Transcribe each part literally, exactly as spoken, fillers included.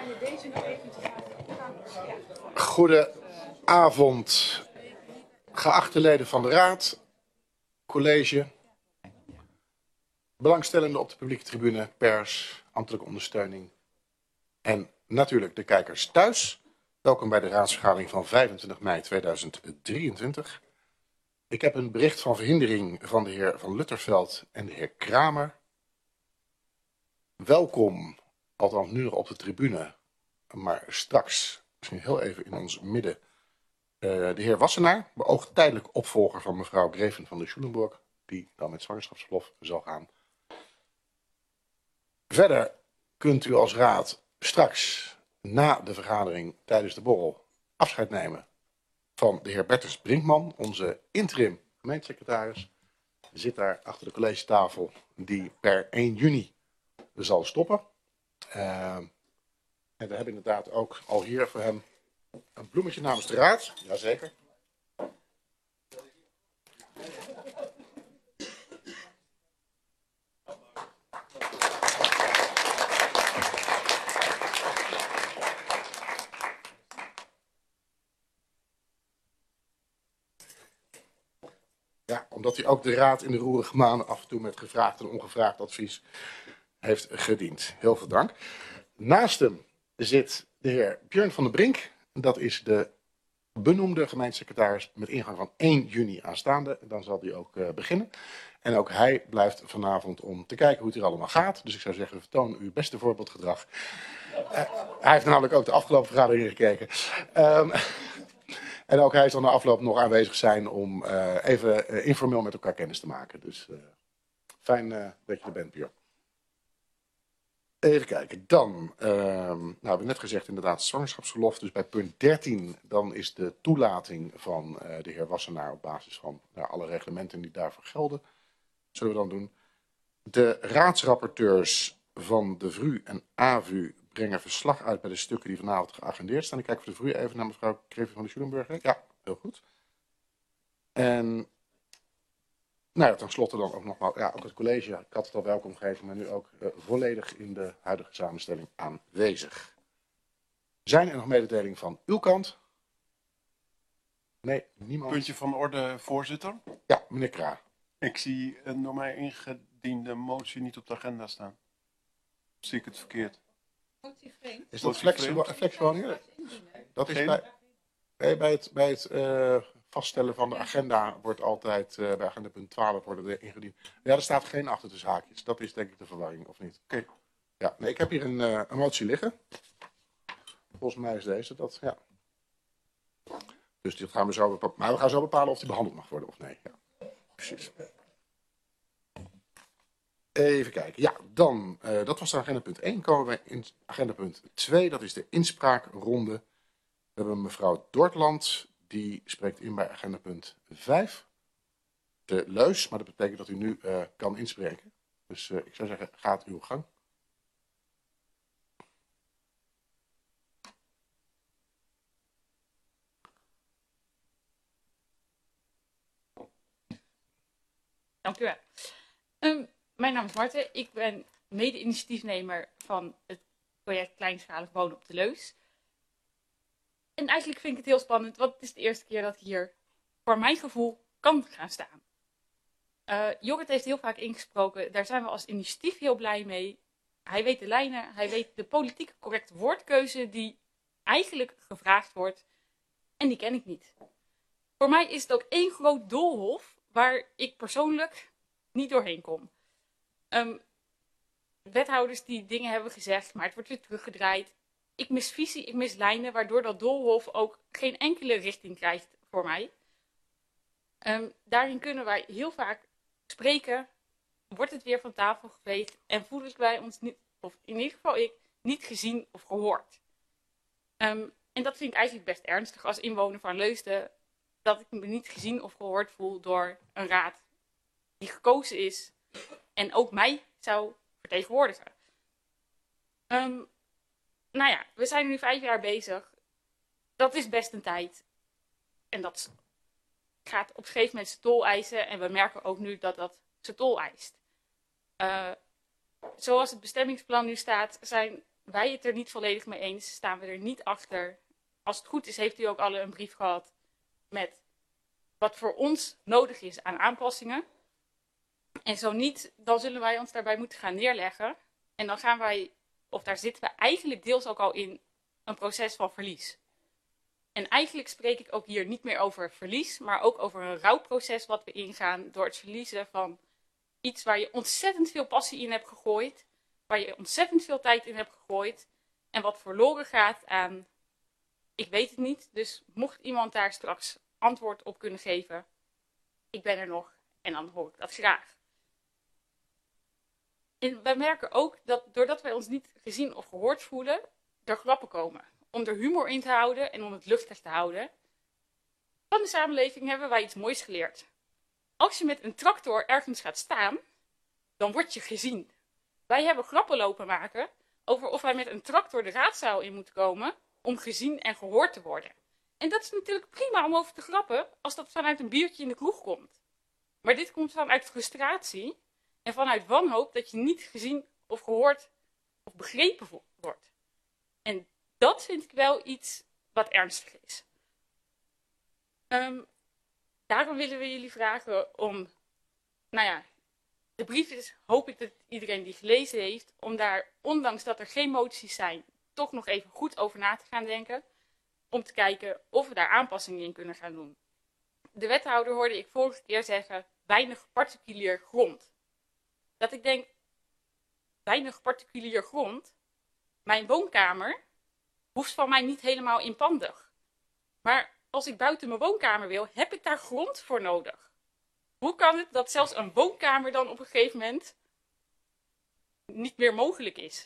Goedenavond, geachte leden van de Raad, college, belangstellenden op de publieke tribune, pers, ambtelijke ondersteuning en natuurlijk de kijkers thuis. Welkom bij de raadsvergadering van vijfentwintig mei tweeduizend drieëntwintig. Ik heb een bericht van verhindering van de heer Van Lutterveld en de heer Kramer. Welkom, althans nu nog op de tribune, maar straks misschien heel even in ons midden. Uh, de heer Wassenaar, beoogd tijdelijk opvolger van mevrouw Greven van der Schulenburg, die dan met zwangerschapsverlof zal gaan. Verder kunt u als raad straks na de vergadering tijdens de borrel afscheid nemen van de heer Bertus Brinkman, onze interim gemeentesecretaris. Zit daar achter de collegetafel die per één juni zal stoppen. Uh, en we hebben inderdaad ook al hier voor hem een bloemetje namens de raad. Jazeker. Ja, omdat hij ook de raad in de roerige maanden af en toe met gevraagd en ongevraagd advies heeft gediend. Heel veel dank. Naast hem zit de heer Björn van der Brink. Dat is de benoemde gemeentesecretaris met ingang van één juni aanstaande. Dan zal hij ook uh, beginnen. En ook hij blijft vanavond om te kijken hoe het hier allemaal gaat. Dus ik zou zeggen, vertoon uw beste voorbeeldgedrag. Uh, hij heeft namelijk ook de afgelopen vergaderingen gekeken. Um, en ook hij zal na afloop nog aanwezig zijn om uh, even uh, informeel met elkaar kennis te maken. Dus uh, fijn uh, dat je er bent, Björn. Even kijken, dan, uh, nou, we hebben net gezegd inderdaad zwangerschapsverlof. Dus bij punt dertien, dan is de toelating van uh, de heer Wassenaar op basis van nou, alle reglementen die daarvoor gelden. Dat zullen we dan doen. De raadsrapporteurs van de V R U en A V U brengen verslag uit bij de stukken die vanavond geagendeerd staan. Ik kijk voor de V R U even naar mevrouw Greven van der Schulenburg. Ja, heel goed. En... Nou ja, tenslotte dan ook nogmaals, ja, ook het college, ik had het al welkom gegeven, maar nu ook uh, volledig in de huidige samenstelling aanwezig. Zijn er nog mededelingen van uw kant? Nee, niemand. Puntje van orde, voorzitter. Ja, meneer Kra. Ik zie een door mij ingediende motie niet op de agenda staan. Zie ik het verkeerd? Is dat flexwoningen? Dat is bij, nee, bij het... Bij het uh, vaststellen van de agenda wordt altijd, uh, bij agenda punt twaalf worden er ingediend. Ja, er staat geen achter de haakjes. Dat is denk ik de verwarring, of niet? Oké. Okay. Ja, nee, ik heb hier een, uh, een motie liggen. Volgens mij is deze dat, ja. Dus dit gaan we zo bepalen. Maar we gaan zo bepalen of die behandeld mag worden of nee. Ja, precies. Even kijken. Ja, dan, uh, dat was de agenda punt één. Komen we in agenda punt twee. Dat is de inspraakronde. We hebben mevrouw Dortland. Die spreekt in bij agenda punt vijf. De leus, maar dat betekent dat u nu uh, kan inspreken. Dus uh, ik zou zeggen, gaat uw gang. Dank u wel. Um, mijn naam is Marten. Ik ben mede-initiatiefnemer van het project Kleinschalig Wonen op de Leus. En eigenlijk vind ik het heel spannend, want het is de eerste keer dat ik hier voor mijn gevoel kan gaan staan. Uh, Jorrit heeft heel vaak ingesproken, daar zijn we als initiatief heel blij mee. Hij weet de lijnen, hij weet de politiek correcte woordkeuze die eigenlijk gevraagd wordt. En die ken ik niet. Voor mij is het ook één groot doolhof waar ik persoonlijk niet doorheen kom. Um, wethouders die dingen hebben gezegd, maar het wordt weer teruggedraaid. Ik mis visie, ik mis lijnen, waardoor dat doolhof ook geen enkele richting krijgt voor mij. Um, daarin kunnen wij heel vaak spreken, wordt het weer van tafel geveegd en voelen wij ons niet, of in ieder geval ik, niet gezien of gehoord. Um, en dat vind ik eigenlijk best ernstig als inwoner van Leusden, dat ik me niet gezien of gehoord voel door een raad die gekozen is en ook mij zou vertegenwoordigen. Um, Nou ja, we zijn nu vijf jaar bezig. Dat is best een tijd. En dat gaat op een gegeven moment zijn tol eisen. En we merken ook nu dat dat zijn tol eist. Uh, zoals het bestemmingsplan nu staat, zijn wij het er niet volledig mee eens, staan we er niet achter. Als het goed is, heeft u ook alle een brief gehad met wat voor ons nodig is aan aanpassingen. En zo niet, dan zullen wij ons daarbij moeten gaan neerleggen. En dan gaan wij, of daar zitten we eigenlijk deels ook al in, een proces van verlies. En eigenlijk spreek ik ook hier niet meer over verlies, maar ook over een rouwproces wat we ingaan door het verliezen van iets waar je ontzettend veel passie in hebt gegooid, waar je ontzettend veel tijd in hebt gegooid en wat verloren gaat aan, ik weet het niet, dus mocht iemand daar straks antwoord op kunnen geven, ik ben er nog en dan hoor ik dat graag. En wij merken ook dat doordat wij ons niet gezien of gehoord voelen, er grappen komen. Om er humor in te houden en om het luchtig te houden. Van de samenleving hebben wij iets moois geleerd. Als je met een tractor ergens gaat staan, dan word je gezien. Wij hebben grappen lopen maken over of wij met een tractor de raadzaal in moeten komen om gezien en gehoord te worden. En dat is natuurlijk prima om over te grappen als dat vanuit een biertje in de kroeg komt. Maar dit komt vanuit frustratie en vanuit wanhoop dat je niet gezien of gehoord of begrepen wordt. En dat vind ik wel iets wat ernstig is. Um, daarom willen we jullie vragen om, nou ja, de brief is, hoop ik dat iedereen die gelezen heeft, om daar, ondanks dat er geen moties zijn, toch nog even goed over na te gaan denken. Om te kijken of we daar aanpassingen in kunnen gaan doen. De wethouder hoorde ik vorige keer zeggen, weinig particulier grond. Dat ik denk, weinig particulier grond, mijn woonkamer hoeft van mij niet helemaal inpandig. Maar als ik buiten mijn woonkamer wil, heb ik daar grond voor nodig. Hoe kan het dat zelfs een woonkamer dan op een gegeven moment niet meer mogelijk is?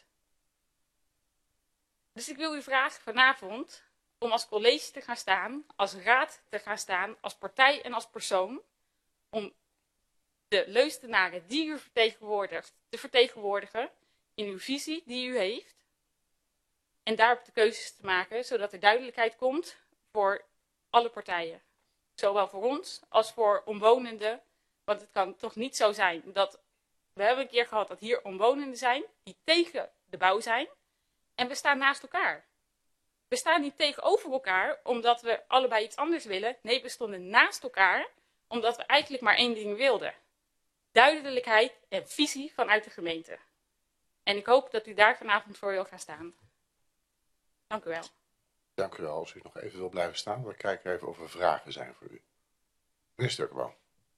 Dus ik wil u vragen vanavond om als college te gaan staan, als raad te gaan staan, als partij en als persoon, om de Leusdenaren die u vertegenwoordigt, te vertegenwoordigen in uw visie die u heeft. En daarop de keuzes te maken, zodat er duidelijkheid komt voor alle partijen. Zowel voor ons als voor omwonenden. Want het kan toch niet zo zijn dat, we hebben een keer gehad dat hier omwonenden zijn die tegen de bouw zijn. En we staan naast elkaar. We staan niet tegenover elkaar omdat we allebei iets anders willen. Nee, we stonden naast elkaar omdat we eigenlijk maar één ding wilden. Duidelijkheid en visie vanuit de gemeente. En ik hoop dat u daar vanavond voor wil gaan staan. Dank u wel. Dank u wel. Als u nog even wil blijven staan, dan kijken we even of er vragen zijn voor u. Meneer Sturkenboom.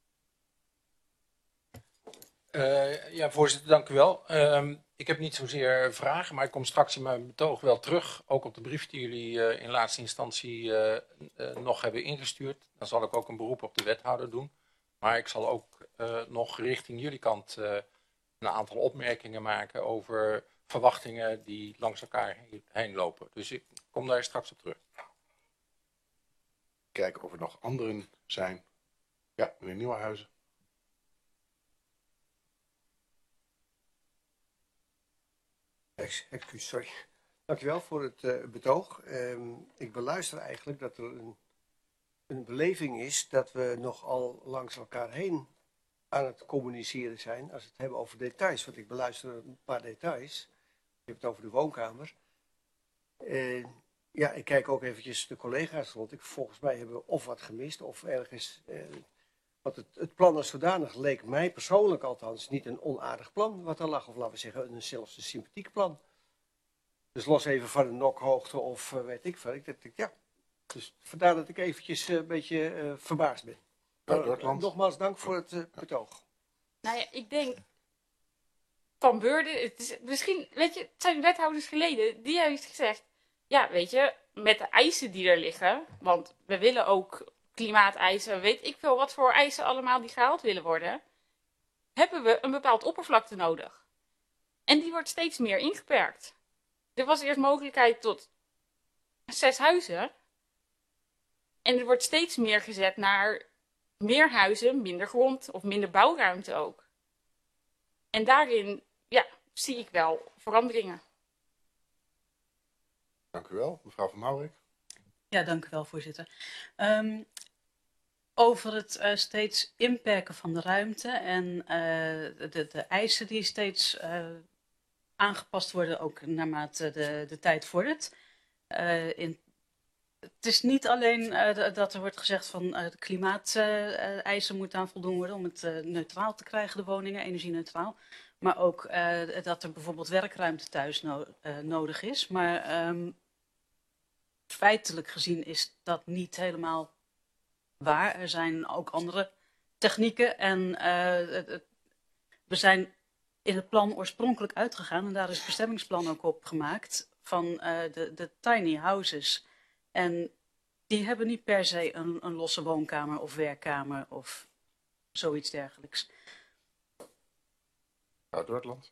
Uh, ja, voorzitter, dank u wel. Uh, ik heb niet zozeer vragen, maar ik kom straks in mijn betoog wel terug. Ook op de brief die jullie uh, in laatste instantie uh, uh, nog hebben ingestuurd. Dan zal ik ook een beroep op de wethouder doen. Maar ik zal ook uh, nog richting jullie kant uh, een aantal opmerkingen maken over verwachtingen die langs elkaar heen lopen. Dus ik kom daar straks op terug. Kijken of er nog anderen zijn. Ja, meneer Nieuwenhuizen. Excuus, sorry. Dankjewel voor het uh, betoog. Um, ik beluister eigenlijk dat er een, een beleving is dat we nogal langs elkaar heen aan het communiceren zijn als we het hebben over details. Want ik beluister een paar details. Je hebt het over de woonkamer. Uh, ja, ik kijk ook eventjes de collega's rond. Ik, volgens mij hebben we of wat gemist of ergens... Uh, want het, het plan als zodanig leek mij persoonlijk althans niet een onaardig plan wat er lag. Of laten we zeggen, een, zelfs een sympathiek plan. Dus los even van een nokhoogte of uh, weet ik veel. Ik dacht, ja. Dus vandaar dat ik eventjes uh, een beetje uh, verbaasd ben. Maar, uh, nogmaals dank voor het uh, betoog. Nou ja, ik denk... Van Beurden, het is misschien, weet je, het zijn wethouders geleden, die heeft gezegd, ja, weet je, met de eisen die er liggen, want we willen ook klimaateisen, weet ik veel wat voor eisen allemaal die gehaald willen worden, hebben we een bepaald oppervlakte nodig. En die wordt steeds meer ingeperkt. Er was eerst mogelijkheid tot zes huizen, en er wordt steeds meer gezet naar meer huizen, minder grond of minder bouwruimte ook. En daarin, ja, zie ik wel veranderingen. Dank u wel, mevrouw Van Maurik. Ja, dank u wel, voorzitter. Um, over het uh, steeds inperken van de ruimte en uh, de, de eisen die steeds uh, aangepast worden ook naarmate de, de tijd vordert. Uh, in, het is niet alleen uh, dat er wordt gezegd van uh, de klimaateisen uh, moeten aan voldoen worden om het uh, neutraal te krijgen, de woningen, energie-neutraal. Maar ook uh, dat er bijvoorbeeld werkruimte thuis no uh, nodig is. Maar um, feitelijk gezien is dat niet helemaal waar. Er zijn ook andere technieken en uh, het, het, we zijn in het plan oorspronkelijk uitgegaan, en daar is het bestemmingsplan ook op gemaakt, van uh, de, de tiny houses. En die hebben niet per se een, een losse woonkamer of werkkamer of zoiets dergelijks. Nou, Dortland.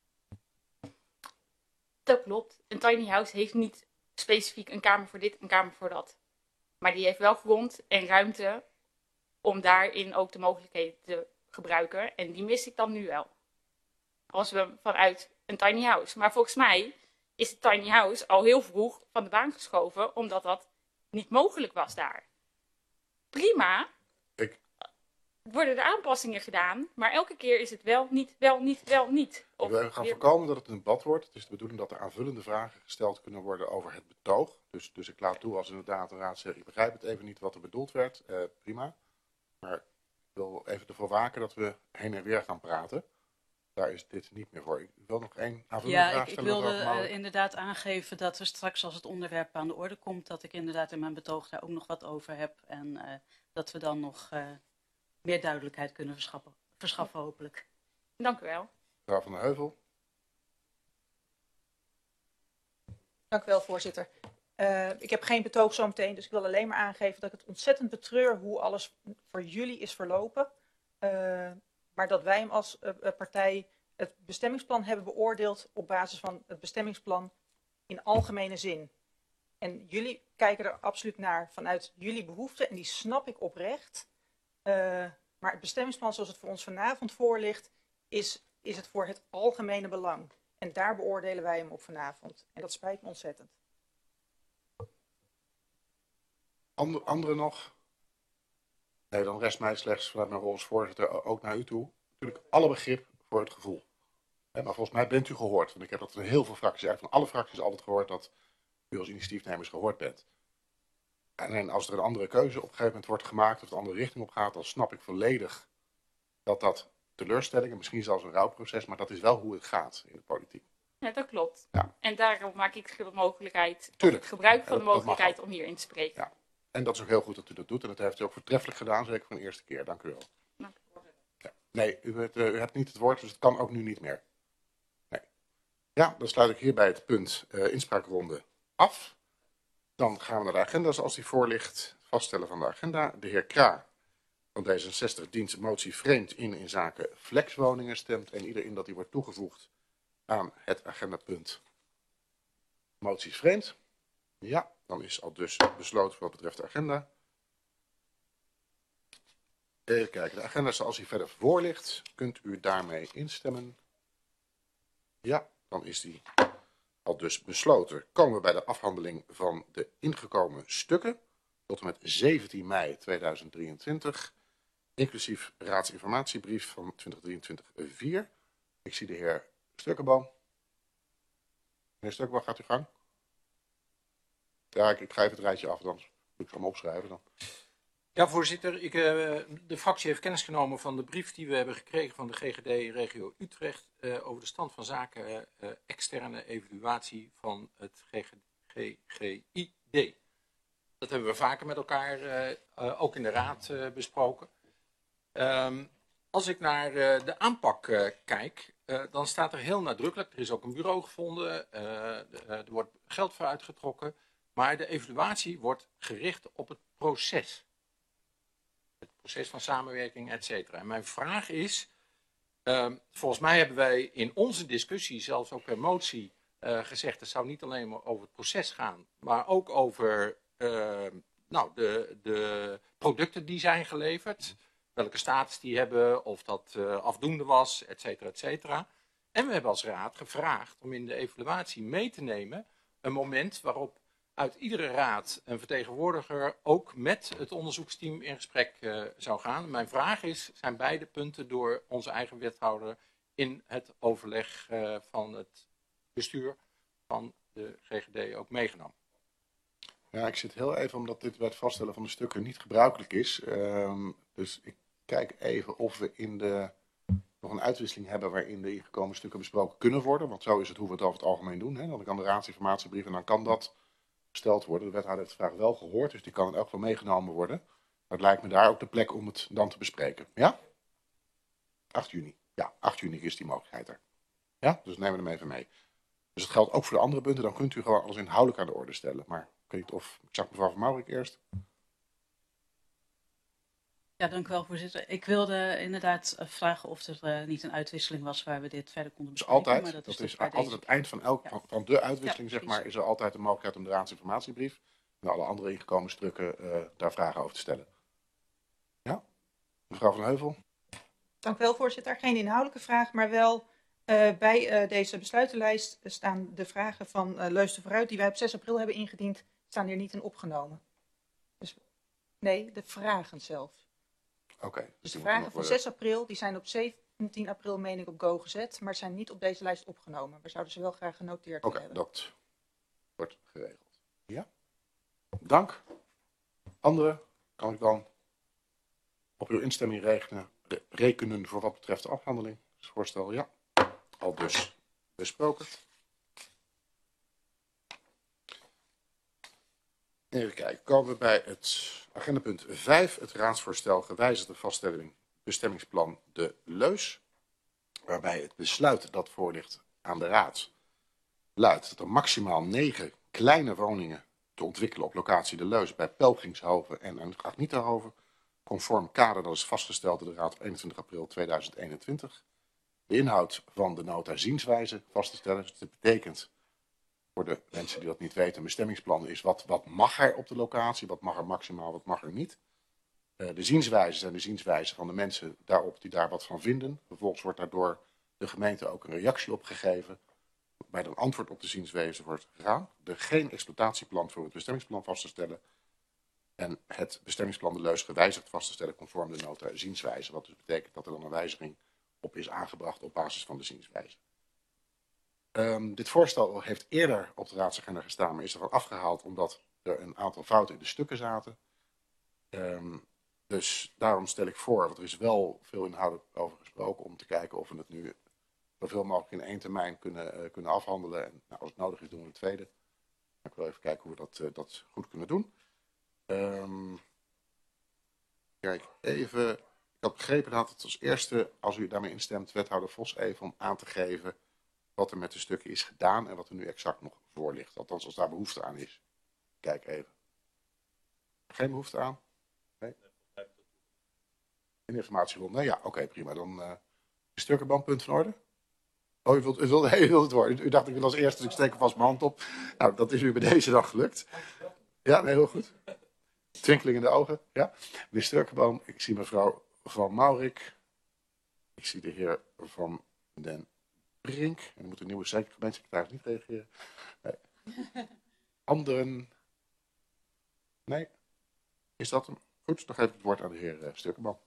Dat klopt. Een tiny house heeft niet specifiek een kamer voor dit, een kamer voor dat. Maar die heeft wel grond en ruimte om daarin ook de mogelijkheden te gebruiken. En die mis ik dan nu wel. Als we vanuit een tiny house. Maar volgens mij is de tiny house al heel vroeg van de baan geschoven, omdat dat niet mogelijk was daar. Prima. Ik... Worden er aanpassingen gedaan, maar elke keer is het wel, niet, wel, niet, wel, niet. Of we gaan weer... voorkomen dat het een debat wordt. Het is de bedoeling dat er aanvullende vragen gesteld kunnen worden over het betoog. Dus, dus ik laat toe als inderdaad een raad zegt, ik begrijp het even niet wat er bedoeld werd. Uh, prima. Maar ik wil even ervoor waken dat we heen en weer gaan praten. Daar is dit niet meer voor. Ik wil nog één aanvullende ja, vraag ik, stellen. Ik wilde uh, inderdaad aangeven dat we straks als het onderwerp aan de orde komt, dat ik inderdaad in mijn betoog daar ook nog wat over heb. En uh, dat we dan nog uh, meer duidelijkheid kunnen verschaffen, verschaffen hopelijk. Dank u wel. Mevrouw van der Heuvel. Dank u wel, voorzitter. Uh, ik heb geen betoog zometeen, dus ik wil alleen maar aangeven dat ik het ontzettend betreur hoe alles voor jullie is verlopen. Uh, maar dat wij hem als uh, partij het bestemmingsplan hebben beoordeeld op basis van het bestemmingsplan in algemene zin. En jullie kijken er absoluut naar vanuit jullie behoeften en die snap ik oprecht. Uh, maar het bestemmingsplan zoals het voor ons vanavond voorligt, is, is het voor het algemene belang. En daar beoordelen wij hem op vanavond. En dat spijt me ontzettend. Ander, anderen nog? Nee, dan rest mij slechts vanuit mijn rol als voorzitter ook naar u toe. Natuurlijk alle begrip voor het gevoel. Maar volgens mij bent u gehoord. Want ik heb dat van heel veel fracties, eigenlijk van alle fracties altijd gehoord, dat u als initiatiefnemers gehoord bent. En als er een andere keuze op een gegeven moment wordt gemaakt, of de andere richting op gaat, dan snap ik volledig dat dat teleurstellingen, misschien zelfs een rouwproces, maar dat is wel hoe het gaat in de politiek. Ja, dat klopt. Ja. En daarom maak ik de mogelijkheid, Tuurlijk. gebruik van Ja, de dat, mogelijkheid dat om hierin te spreken. Ja. En dat is ook heel goed dat u dat doet. En dat heeft u ook voortreffelijk gedaan, zeker voor de eerste keer. Dank u wel. Dank u. Ja. Nee, u, hebt, uh, u hebt niet het woord, dus het kan ook nu niet meer. Nee. Ja, dan sluit ik hierbij het punt uh, inspraakronde af. Dan gaan we naar de agenda zoals die voor ligt. Vaststellen van de agenda. De heer Kra van D zesenzestig dient een motie vreemd in in zaken flexwoningen. Stemt en ieder in dat die wordt toegevoegd aan het agendapunt moties vreemd. Ja, dan is al dus besloten wat betreft de agenda. Even kijken, de agenda zoals die verder voor ligt. Kunt u daarmee instemmen? Ja, dan is die al dus besloten. Komen we bij de afhandeling van de ingekomen stukken. Tot en met zeventien mei tweeduizend drieëntwintig. Inclusief raadsinformatiebrief van twintig drieëntwintig vier. Ik zie de heer Stukkenboom. Meneer Stukkenboom, gaat u gang? Ja, ik, ik ga even het rijtje af, dan moet ik ze allemaal opschrijven dan. Ja, voorzitter. Ik, uh, de fractie heeft kennis genomen van de brief die we hebben gekregen van de G G D-regio Utrecht uh, over de stand van zaken uh, externe evaluatie van het G G I D. Dat hebben we vaker met elkaar, uh, uh, ook in de raad, uh, besproken. Um, als ik naar uh, de aanpak uh, kijk, uh, dan staat er heel nadrukkelijk, er is ook een bureau gevonden, uh, de, uh, er wordt geld voor uitgetrokken, maar de evaluatie wordt gericht op het proces. Het proces van samenwerking, et cetera. En mijn vraag is, uh, volgens mij hebben wij in onze discussie, zelfs ook per motie, uh, gezegd, het zou niet alleen maar over het proces gaan, maar ook over uh, nou, de, de producten die zijn geleverd, welke status die hebben, of dat uh, afdoende was, et cetera, et cetera. En we hebben als raad gevraagd om in de evaluatie mee te nemen een moment waarop uit iedere raad een vertegenwoordiger ook met het onderzoeksteam in gesprek uh, zou gaan. Mijn vraag is, zijn beide punten door onze eigen wethouder in het overleg uh, van het bestuur van de G G D ook meegenomen. Ja, ik zit heel even omdat dit bij het vaststellen van de stukken niet gebruikelijk is. Um, dus ik kijk even of we in de, nog een uitwisseling hebben waarin de ingekomen stukken besproken kunnen worden. Want zo is het hoe we het over het algemeen doen. Hè? Dan kan de raadsinformatiebrief en dan kan dat gesteld worden. De wethouder heeft de vraag wel gehoord, dus die kan in elk geval meegenomen worden. Maar het lijkt me daar ook de plek om het dan te bespreken. Ja? acht juni. Ja, acht juni is die mogelijkheid er. Ja, dus nemen we hem even mee. Dus het geldt ook voor de andere punten. Dan kunt u gewoon alles inhoudelijk aan de orde stellen. Maar ik weet niet of... Ik zag mevrouw Van Maurik eerst. Ja, dank u wel, voorzitter. Ik wilde inderdaad vragen of er uh, niet een uitwisseling was waar we dit verder konden Dus bespreken. altijd, Maar dat, dat is, is dus bij altijd deze. het eind van, elk, Ja. van, van de uitwisseling, Ja, zeg maar, precies. is er altijd de mogelijkheid om de raadsinformatiebrief en alle andere ingekomen stukken uh, daar vragen over te stellen. Ja? Mevrouw Van Heuvel? Dank u wel, voorzitter. Geen inhoudelijke vraag, maar wel uh, bij uh, deze besluitenlijst staan de vragen van uh, Leusden vooruit die wij op zes april hebben ingediend, staan hier niet in opgenomen. Dus nee, de vragen zelf. Oké. Okay, dus de vragen van zes april, die zijn op zeventien april, meen ik, op go gezet, maar zijn niet op deze lijst opgenomen. We zouden ze wel graag genoteerd okay, hebben. Oké, dat wordt geregeld. Ja? Dank. Andere kan ik dan op uw instemming rekenen, rekenen voor wat betreft de afhandeling. Het voorstel, ja. Al dus besproken. Even kijken, komen we bij het agendapunt vijf, het raadsvoorstel gewijzigde vaststelling bestemmingsplan De Leus, waarbij het besluit dat voor ligt aan de raad luidt dat er maximaal negen kleine woningen te ontwikkelen op locatie De Leus bij Pelgringshoven en Agnieterhoven, conform kader dat is vastgesteld door de raad op eenentwintig april tweeduizend eenentwintig. De inhoud van de nota zienswijze vast te stellen, dus dat betekent voor de mensen die dat niet weten, een bestemmingsplan is wat, wat mag er op de locatie, wat mag er maximaal, wat mag er niet. Uh, de zienswijzen zijn de zienswijzen van de mensen daarop die daar wat van vinden. Vervolgens wordt daardoor de gemeente ook een reactie op gegeven. Bij een antwoord op de zienswijze wordt gegaan. Er geen exploitatieplan voor het bestemmingsplan vast te stellen. En het bestemmingsplan De Leus gewijzigd vast te stellen conform de nota zienswijze. Wat dus betekent dat er dan een wijziging op is aangebracht op basis van de zienswijze. Um, dit voorstel heeft eerder op de raadsagenda gestaan, maar is ervan afgehaald omdat er een aantal fouten in de stukken zaten. Um, dus daarom stel ik voor, want er is wel veel inhoudelijk over gesproken, om te kijken of we het nu zoveel mogelijk in één termijn kunnen, uh, kunnen afhandelen. En nou, als het nodig is doen we een tweede. Maar ik wil even kijken hoe we dat, uh, dat goed kunnen doen. Um, kijk, even. Ik had begrepen dat het als eerste, als u daarmee instemt, wethouder Vos even om aan te geven wat er met de stukken is gedaan en wat er nu exact nog voor ligt. Althans, als daar behoefte aan is. Kijk even. Geen behoefte aan? Nee? In informatieronde? Nee, ja, oké, okay, prima. Dan uh, de stukkenband, punt van orde. Oh, u wilt, u, wilt, u wilt het worden. U dacht, ik wil als eerste, dus ik steek vast mijn hand op. Nou, dat is u bij deze dag gelukt. Ja, nee, heel goed. Twinkeling in de ogen. Ja. De Sturkenboom. Ik zie mevrouw Van Maurik. Ik zie de heer Van den Brink. En dan moet de nieuwe gemeentesecretaris niet reageren. Nee. Anderen? Nee. Is dat hem? Goed, dan geef ik het woord aan de heer uh, Sturkenboom.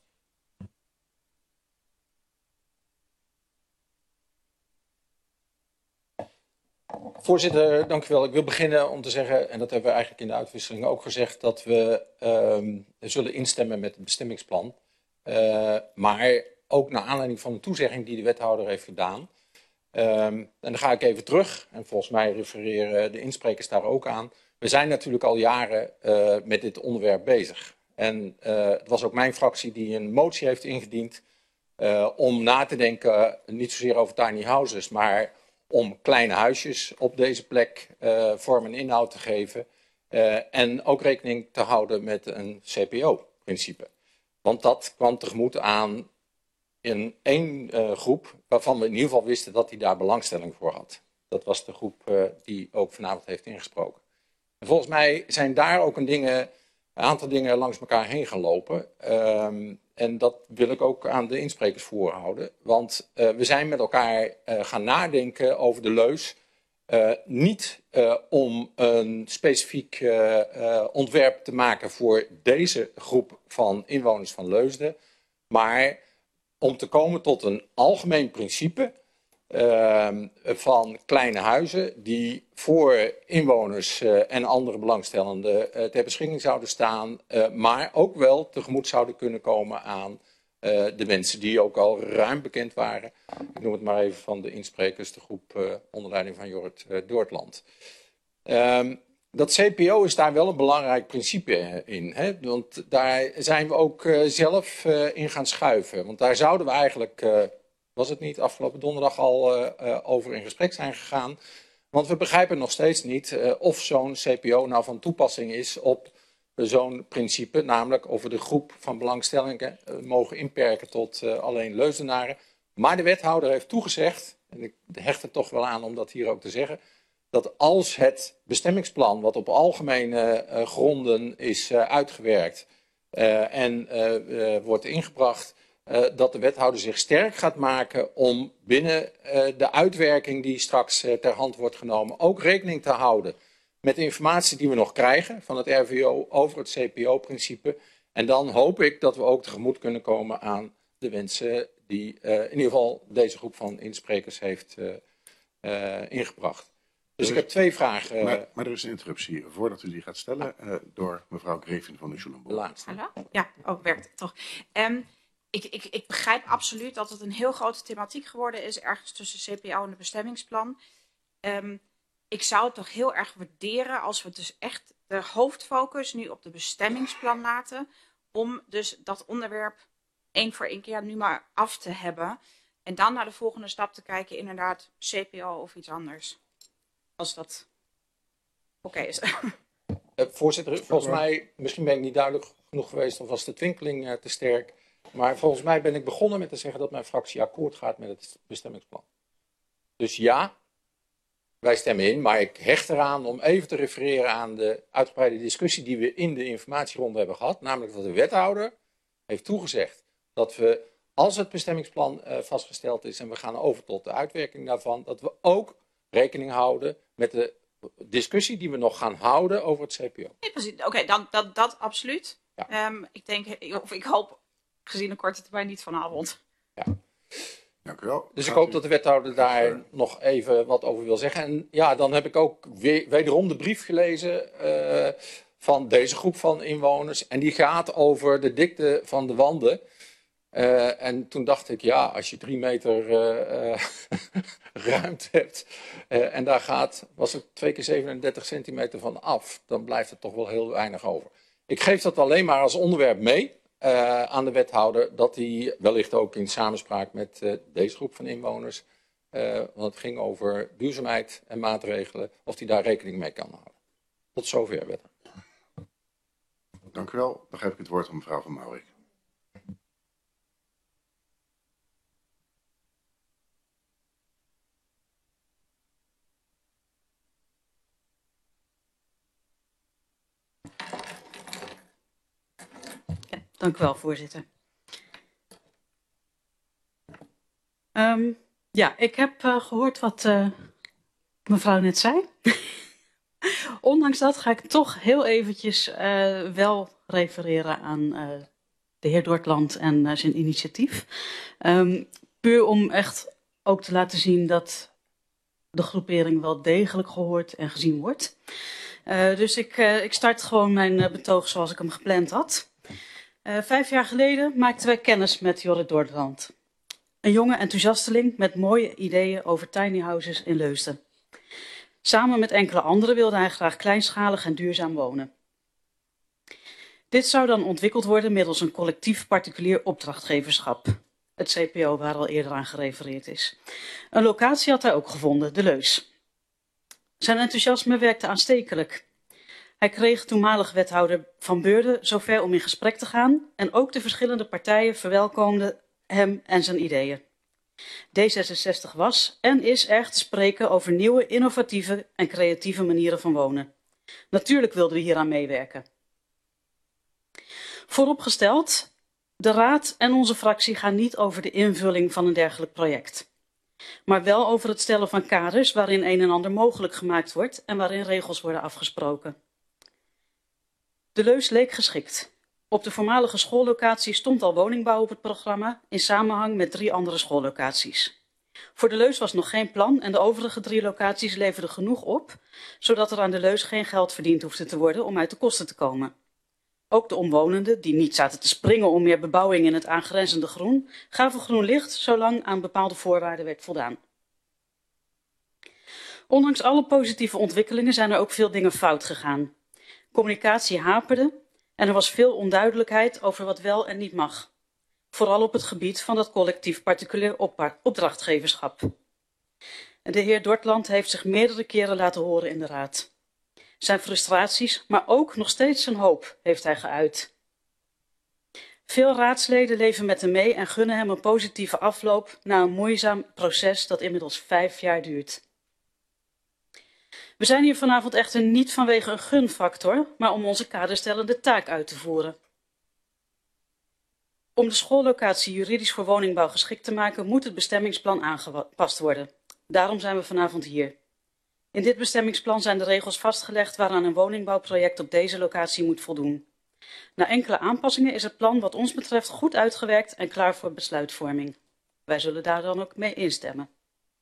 Voorzitter, dank u wel. Ik wil beginnen om te zeggen, en dat hebben we eigenlijk in de uitwisseling ook gezegd, dat we um, zullen instemmen met het bestemmingsplan. Uh, maar ook naar aanleiding van de toezegging die de wethouder heeft gedaan. Um, en dan ga ik even terug, en volgens mij refereren de insprekers daar ook aan. We zijn natuurlijk al jaren uh, met dit onderwerp bezig. En uh, het was ook mijn fractie die een motie heeft ingediend uh, om na te denken, uh, niet zozeer over tiny houses, maar om kleine huisjes op deze plek uh, vorm en inhoud te geven. Uh, en ook rekening te houden met een C P O-principe. Want dat kwam tegemoet aan in één uh, groep waarvan we in ieder geval wisten dat hij daar belangstelling voor had. Dat was de groep uh, die ook vanavond heeft ingesproken. En volgens mij zijn daar ook een, dingen, een aantal dingen langs elkaar heen gelopen. Um, en dat wil ik ook aan de insprekers voorhouden. Want uh, we zijn met elkaar uh, gaan nadenken over de Leus. Uh, niet uh, om een specifiek uh, uh, ontwerp te maken voor deze groep van inwoners van Leusden. Maar om te komen tot een algemeen principe uh, van kleine huizen die voor inwoners uh, en andere belangstellenden uh, ter beschikking zouden staan, uh, maar ook wel tegemoet zouden kunnen komen aan uh, de mensen die ook al ruim bekend waren. Ik noem het maar even van de insprekers, de groep uh, onder leiding van Jorrit uh, Doortland. Um, Dat C P O is daar wel een belangrijk principe in. Hè? Want daar zijn we ook uh, zelf uh, in gaan schuiven. Want daar zouden we eigenlijk, uh, was het niet, afgelopen donderdag al uh, uh, over in gesprek zijn gegaan. Want we begrijpen nog steeds niet uh, of zo'n C P O nou van toepassing is op uh, zo'n principe. Namelijk of we de groep van belangstellingen uh, mogen inperken tot uh, alleen Leusdenaren. Maar de wethouder heeft toegezegd, en ik hecht er toch wel aan om dat hier ook te zeggen, dat als het bestemmingsplan, wat op algemene uh, gronden is uh, uitgewerkt uh, en uh, uh, wordt ingebracht, uh, dat de wethouder zich sterk gaat maken om binnen uh, de uitwerking die straks uh, ter hand wordt genomen ook rekening te houden met de informatie die we nog krijgen van het R V O over het C P O-principe. En dan hoop ik dat we ook tegemoet kunnen komen aan de wensen die uh, in ieder geval deze groep van insprekers heeft uh, uh, ingebracht. Dus ik heb twee vragen. Maar, maar er is een interruptie voordat u die gaat stellen uh, door mevrouw Grevin van de Schulenboom. De laatste. Hallo? Ja, ook werkt het toch. Um, ik, ik, ik begrijp absoluut dat het een heel grote thematiek geworden is, ergens tussen C P O en het bestemmingsplan. Um, ik zou het toch heel erg waarderen als we dus echt de hoofdfocus nu op de bestemmingsplan laten, om dus dat onderwerp één voor één keer nu maar af te hebben. En dan naar de volgende stap te kijken, inderdaad C P O of iets anders. Als dat oké is. Uh, voorzitter, volgens mij, misschien ben ik niet duidelijk genoeg geweest of was de twinkeling uh, te sterk. Maar volgens mij ben ik begonnen met te zeggen dat mijn fractie akkoord gaat met het bestemmingsplan. Dus ja, wij stemmen in, maar ik hecht eraan om even te refereren aan de uitgebreide discussie die we in de informatieronde hebben gehad. Namelijk dat de wethouder heeft toegezegd dat we, als het bestemmingsplan uh, vastgesteld is en we gaan over tot de uitwerking daarvan, dat we ook rekening houden met de discussie die we nog gaan houden over het C P O. Nee, precies. Oké, okay, dan dat, dat absoluut. Ja. Um, ik denk, of ik hoop, gezien een korte termijn niet vanavond. Ja. Dank u wel. Dus ik hoop dat de wethouder daar uh, nog even wat over wil zeggen. En ja, dan heb ik ook weer, wederom de brief gelezen uh, van deze groep van inwoners. En die gaat over de dikte van de wanden. Uh, en toen dacht ik, ja, als je drie meter uh, uh, ruimte hebt uh, en daar gaat, was het twee keer zevenendertig centimeter van af, dan blijft er toch wel heel weinig over. Ik geef dat alleen maar als onderwerp mee uh, aan de wethouder, dat hij wellicht ook in samenspraak met uh, deze groep van inwoners, uh, want het ging over duurzaamheid en maatregelen, of hij daar rekening mee kan houden. Tot zover, wethouder. Dank u wel. Dan geef ik het woord aan mevrouw Van Maurik. Ja, dank u wel, voorzitter. Um, ja, ik heb uh, gehoord wat uh, mevrouw net zei. Ondanks dat ga ik toch heel eventjes uh, wel refereren aan uh, de heer Doortland en uh, zijn initiatief. Um, puur om echt ook te laten zien dat de groepering wel degelijk gehoord en gezien wordt. Uh, dus ik, uh, ik start gewoon mijn uh, betoog zoals ik hem gepland had. Uh, vijf jaar geleden maakten wij kennis met Jorrit Doortland. Een jonge enthousiasteling met mooie ideeën over tiny houses in Leusden. Samen met enkele anderen wilde hij graag kleinschalig en duurzaam wonen. Dit zou dan ontwikkeld worden middels een collectief particulier opdrachtgeverschap. Het C P O waar al eerder aan gerefereerd is. Een locatie had hij ook gevonden, de Leus. Zijn enthousiasme werkte aanstekelijk. Hij kreeg toenmalig wethouder Van Beurden zover om in gesprek te gaan en ook de verschillende partijen verwelkomden hem en zijn ideeën. D zesenzestig was en is erg te spreken over nieuwe, innovatieve en creatieve manieren van wonen. Natuurlijk wilden we hieraan meewerken. Vooropgesteld, de Raad en onze fractie gaan niet over de invulling van een dergelijk project. Maar wel over het stellen van kaders waarin een en ander mogelijk gemaakt wordt en waarin regels worden afgesproken. De Leus leek geschikt. Op de voormalige schoollocatie stond al woningbouw op het programma in samenhang met drie andere schoollocaties. Voor de Leus was nog geen plan en de overige drie locaties leverden genoeg op, zodat er aan de Leus geen geld verdiend hoefde te worden om uit de kosten te komen. Ook de omwonenden, die niet zaten te springen om meer bebouwing in het aangrenzende groen, gaven groen licht zolang aan bepaalde voorwaarden werd voldaan. Ondanks alle positieve ontwikkelingen zijn er ook veel dingen fout gegaan. Communicatie haperde en er was veel onduidelijkheid over wat wel en niet mag. Vooral op het gebied van dat collectief-particulier opdrachtgeverschap. De heer Dortland heeft zich meerdere keren laten horen in de raad. Zijn frustraties, maar ook nog steeds zijn hoop, heeft hij geuit. Veel raadsleden leven met hem mee en gunnen hem een positieve afloop na een moeizaam proces dat inmiddels vijf jaar duurt. We zijn hier vanavond echter niet vanwege een gunfactor, maar om onze kaderstellende taak uit te voeren. Om de schoollocatie juridisch voor woningbouw geschikt te maken, moet het bestemmingsplan aangepast worden. Daarom zijn we vanavond hier. In dit bestemmingsplan zijn de regels vastgelegd waaraan een woningbouwproject op deze locatie moet voldoen. Na enkele aanpassingen is het plan wat ons betreft goed uitgewerkt en klaar voor besluitvorming. Wij zullen daar dan ook mee instemmen.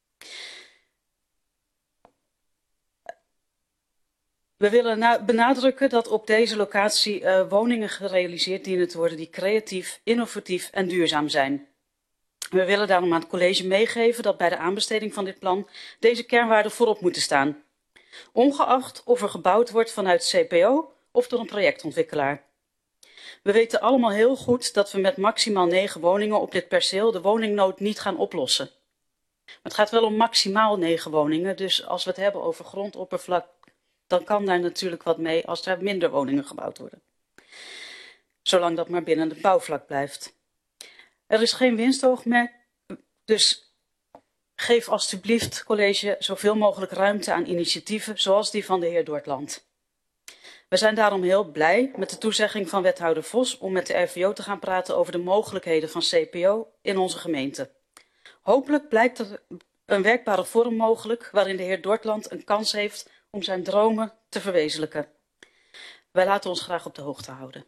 We willen benadrukken dat op deze locatie uh, woningen gerealiseerd dienen te worden die creatief, innovatief en duurzaam zijn. We willen daarom aan het college meegeven dat bij de aanbesteding van dit plan deze kernwaarden voorop moeten staan. Ongeacht of er gebouwd wordt vanuit C P O of door een projectontwikkelaar. We weten allemaal heel goed dat we met maximaal negen woningen op dit perceel de woningnood niet gaan oplossen. Maar het gaat wel om maximaal negen woningen, dus als we het hebben over grondoppervlak, dan kan daar natuurlijk wat mee als er minder woningen gebouwd worden. Zolang dat maar binnen het bouwvlak blijft. Er is geen winstoogmerk, dus geef alstublieft, college, zoveel mogelijk ruimte aan initiatieven zoals die van de heer Dortland. We zijn daarom heel blij met de toezegging van wethouder Vos om met de R V O te gaan praten over de mogelijkheden van C P O in onze gemeente. Hopelijk blijkt er een werkbare vorm mogelijk waarin de heer Dortland een kans heeft om zijn dromen te verwezenlijken. Wij laten ons graag op de hoogte houden.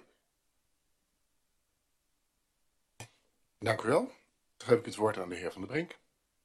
Dank u wel. Dan geef ik het woord aan de heer Van der Brink.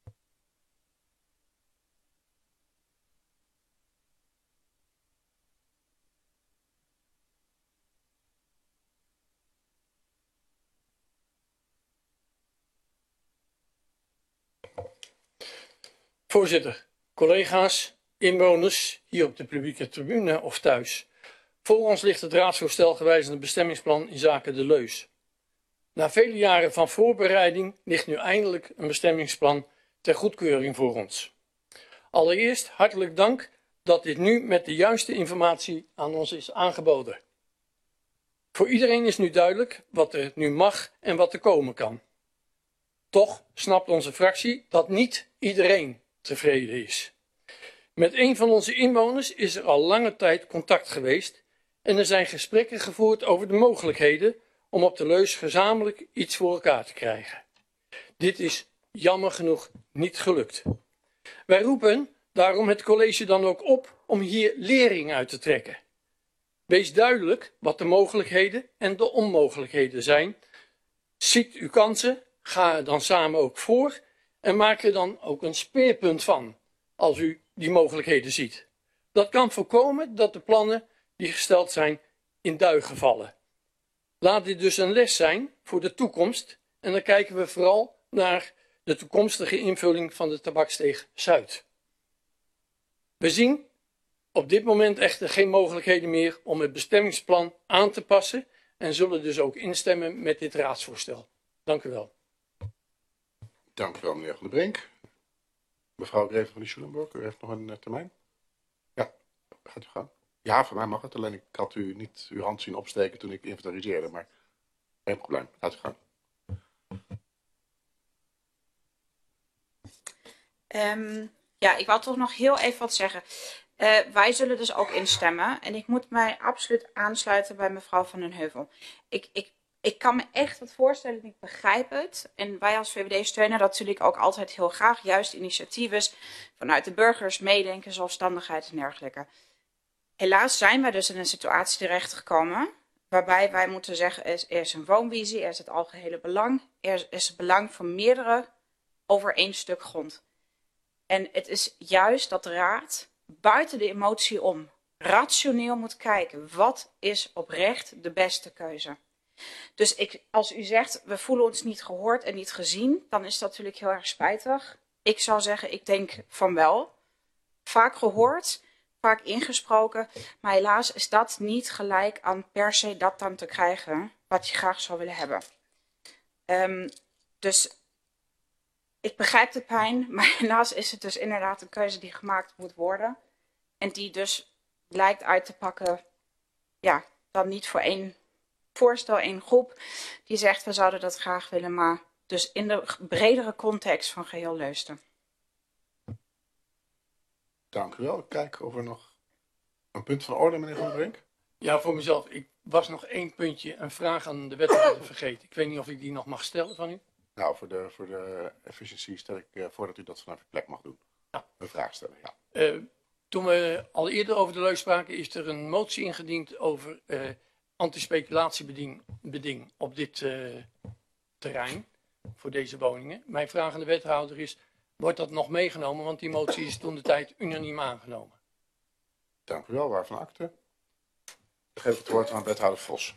Voorzitter, collega's, inwoners hier op de publieke tribune of thuis. Voor ons ligt het raadsvoorstel gewijzigde bestemmingsplan in zaken de Leus. Na vele jaren van voorbereiding ligt nu eindelijk een bestemmingsplan ter goedkeuring voor ons. Allereerst hartelijk dank dat dit nu met de juiste informatie aan ons is aangeboden. Voor iedereen is nu duidelijk wat er nu mag en wat er komen kan. Toch snapt onze fractie dat niet iedereen tevreden is. Met een van onze inwoners is er al lange tijd contact geweest en er zijn gesprekken gevoerd over de mogelijkheden om op de Leus gezamenlijk iets voor elkaar te krijgen. Dit is jammer genoeg niet gelukt. Wij roepen daarom het college dan ook op om hier lering uit te trekken. Wees duidelijk wat de mogelijkheden en de onmogelijkheden zijn. Ziet uw kansen, ga er dan samen ook voor en maak er dan ook een speerpunt van als u die mogelijkheden ziet. Dat kan voorkomen dat de plannen die gesteld zijn in duigen vallen. Laat dit dus een les zijn voor de toekomst en dan kijken we vooral naar de toekomstige invulling van de Tabaksteeg Zuid. We zien op dit moment echter geen mogelijkheden meer om het bestemmingsplan aan te passen en zullen dus ook instemmen met dit raadsvoorstel. Dank u wel. Dank u wel, meneer Van der Brink. Mevrouw Greven van de Schulenburg, u heeft nog een uh, termijn. Ja, gaat u gaan. Ja, voor mij mag het, alleen ik had u niet uw hand zien opsteken toen ik inventariseerde, maar geen probleem, laat u gaan. Um, ja, ik wou toch nog heel even wat zeggen. Uh, wij zullen dus ook instemmen en ik moet mij absoluut aansluiten bij mevrouw Van den Heuvel. Ik, ik, ik kan me echt wat voorstellen, ik begrijp het. En wij als V V D steunen dat natuurlijk ook altijd heel graag, juist initiatieven vanuit de burgers, meedenken, zelfstandigheid en dergelijke. Helaas zijn wij dus in een situatie terechtgekomen waarbij wij moeten zeggen, er is, er is een woonvisie, er is het algehele belang, er is het belang van meerdere over één stuk grond. En het is juist dat de raad buiten de emotie om rationeel moet kijken. Wat is oprecht de beste keuze? Dus ik, als u zegt, we voelen ons niet gehoord en niet gezien, dan is dat natuurlijk heel erg spijtig. Ik zou zeggen, ik denk van wel. Vaak gehoord, vaak ingesproken, maar helaas is dat niet gelijk aan per se dat dan te krijgen wat je graag zou willen hebben. Um, dus ik begrijp de pijn, maar helaas is het dus inderdaad een keuze die gemaakt moet worden. En die dus lijkt uit te pakken, ja, dan niet voor één voorstel, één groep die zegt we zouden dat graag willen, maar dus in de bredere context van geheel Leusden. Dank u wel. Ik kijk of er nog een punt van orde, meneer Van Brink. Ja, voor mezelf. Ik was nog één puntje, een vraag aan de wethouder vergeten. Ik weet niet of ik die nog mag stellen van u. Nou, voor de, voor de efficiëntie stel ik uh, voor dat u dat vanaf uw plek mag doen. Ja. Een vraag stellen, ja. Uh, toen we al eerder over de leus spraken, is er een motie ingediend over uh, antispeculatiebeding op dit uh, terrein voor deze woningen. Mijn vraag aan de wethouder is, wordt dat nog meegenomen? Want die motie is toen de tijd unaniem aangenomen. Dank u wel, waarvan akte. Ik geef het woord aan wethouder Vos.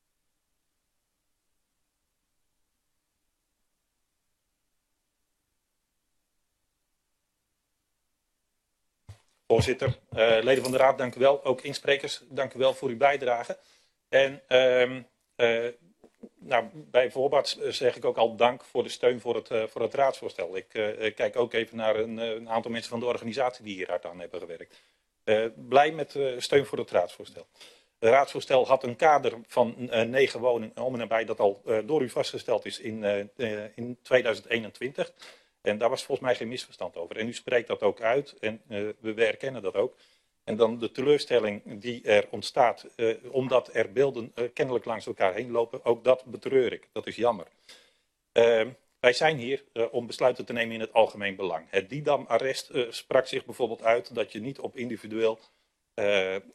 Voorzitter, uh, leden van de Raad, dank u wel. Ook insprekers, dank u wel voor uw bijdrage. En uh, uh, nou, bij voorbaat zeg ik ook al dank voor de steun voor het, uh, voor het raadsvoorstel. Ik uh, kijk ook even naar een, een aantal mensen van de organisatie die hier hard aan hebben gewerkt. Uh, blij met uh, steun voor het raadsvoorstel. Het raadsvoorstel had een kader van uh, negen woningen om en nabij dat al uh, door u vastgesteld is in, uh, uh, in tweeduizend eenentwintig. En daar was volgens mij geen misverstand over. En u spreekt dat ook uit en uh, we erkennen dat ook. En dan de teleurstelling die er ontstaat, uh, omdat er beelden uh, kennelijk langs elkaar heen lopen, ook dat betreur ik. Dat is jammer. Uh, wij zijn hier uh, om besluiten te nemen in het algemeen belang. Het Didam-arrest uh, sprak zich bijvoorbeeld uit dat je niet op individueel, uh, uh,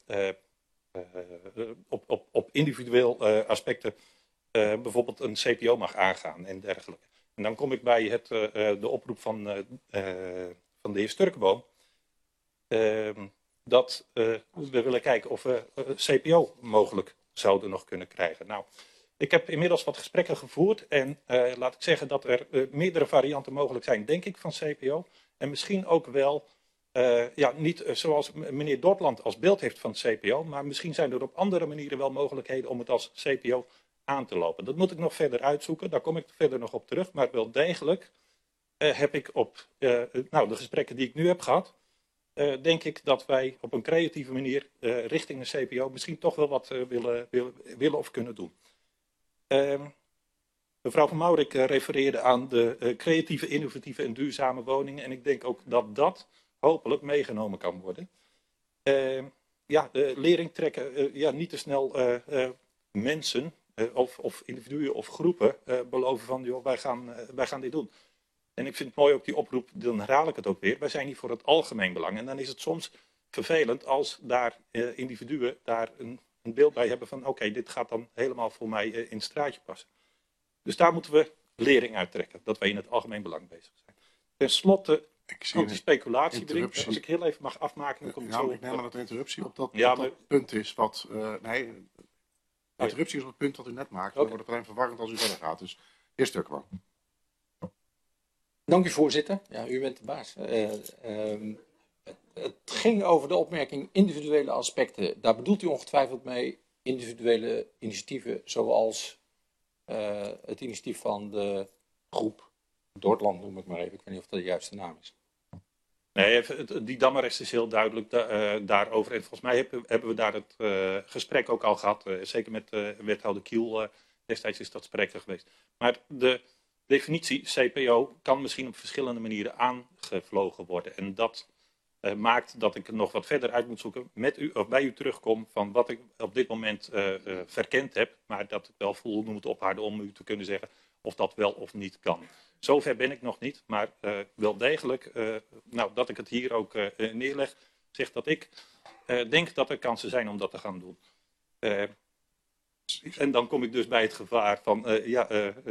uh, op, op, op individueel uh, aspecten uh, bijvoorbeeld een C P O mag aangaan en dergelijke. En dan kom ik bij het, uh, de oproep van, uh, uh, van de heer Sturkenboom. Uh, dat uh, we willen kijken of we uh, C P O mogelijk zouden nog kunnen krijgen. Nou, ik heb inmiddels wat gesprekken gevoerd. En uh, laat ik zeggen dat er uh, meerdere varianten mogelijk zijn, denk ik, van C P O. En misschien ook wel, uh, ja, niet uh, zoals meneer Dortland als beeld heeft van C P O. Maar misschien zijn er op andere manieren wel mogelijkheden om het als C P O aan te lopen. Dat moet ik nog verder uitzoeken, daar kom ik verder nog op terug. Maar wel degelijk uh, heb ik op uh, nou, de gesprekken die ik nu heb gehad, uh, denk ik dat wij op een creatieve manier uh, richting een C P O misschien toch wel wat uh, willen, willen, willen of kunnen doen. Uh, mevrouw Van Maurik uh, refereerde aan de uh, creatieve, innovatieve en duurzame woningen. En ik denk ook dat dat hopelijk meegenomen kan worden. Uh, ja, de lering trekken, uh, ja, niet te snel uh, uh, mensen, Uh, of, of individuen of groepen uh, beloven van, joh, wij gaan, uh, wij gaan dit doen. En ik vind het mooi ook die oproep, dan herhaal ik het ook weer. Wij zijn hier voor het algemeen belang. En dan is het soms vervelend als daar uh, individuen daar een, een beeld bij hebben van, oké, okay, dit gaat dan helemaal voor mij uh, in het straatje passen. Dus daar moeten we lering uit trekken, dat wij in het algemeen belang bezig zijn. Ten slotte, anti-speculatiebeding, als ik heel even mag afmaken. Dan komt ja, zo ik neem aan dat de interruptie op dat, ja, op dat maar, punt is wat, uh, nee... De interruptie is op het punt dat u net maakt. Dan okay. wordt het alleen verwarrend als u verder gaat. Dus eerst Sturkenboom. Dank u, voorzitter. Ja, u bent de baas. Uh, uh, het, het ging over de opmerking individuele aspecten. Daar bedoelt u ongetwijfeld mee individuele initiatieven zoals uh, het initiatief van de groep Dortland, noem ik maar even. Ik weet niet of dat de juiste naam is. Nee, die damarrest is heel duidelijk da uh, daarover. En volgens mij hebben, hebben we daar het uh, gesprek ook al gehad. Uh, zeker met uh, wethouder Kiel. Uh, destijds is dat spreker geweest. Maar de definitie C P O kan misschien op verschillende manieren aangevlogen worden. En dat uh, maakt dat ik nog wat verder uit moet zoeken met u, of bij u terugkom van wat ik op dit moment uh, uh, verkend heb. Maar dat ik wel voldoende moet ophouden om u te kunnen zeggen of dat wel of niet kan. Zover ben ik nog niet, maar uh, wel degelijk, uh, nou, dat ik het hier ook uh, neerleg, zegt dat ik uh, denk dat er kansen zijn om dat te gaan doen. Uh, en dan kom ik dus bij het gevaar van, uh, ja, uh, uh,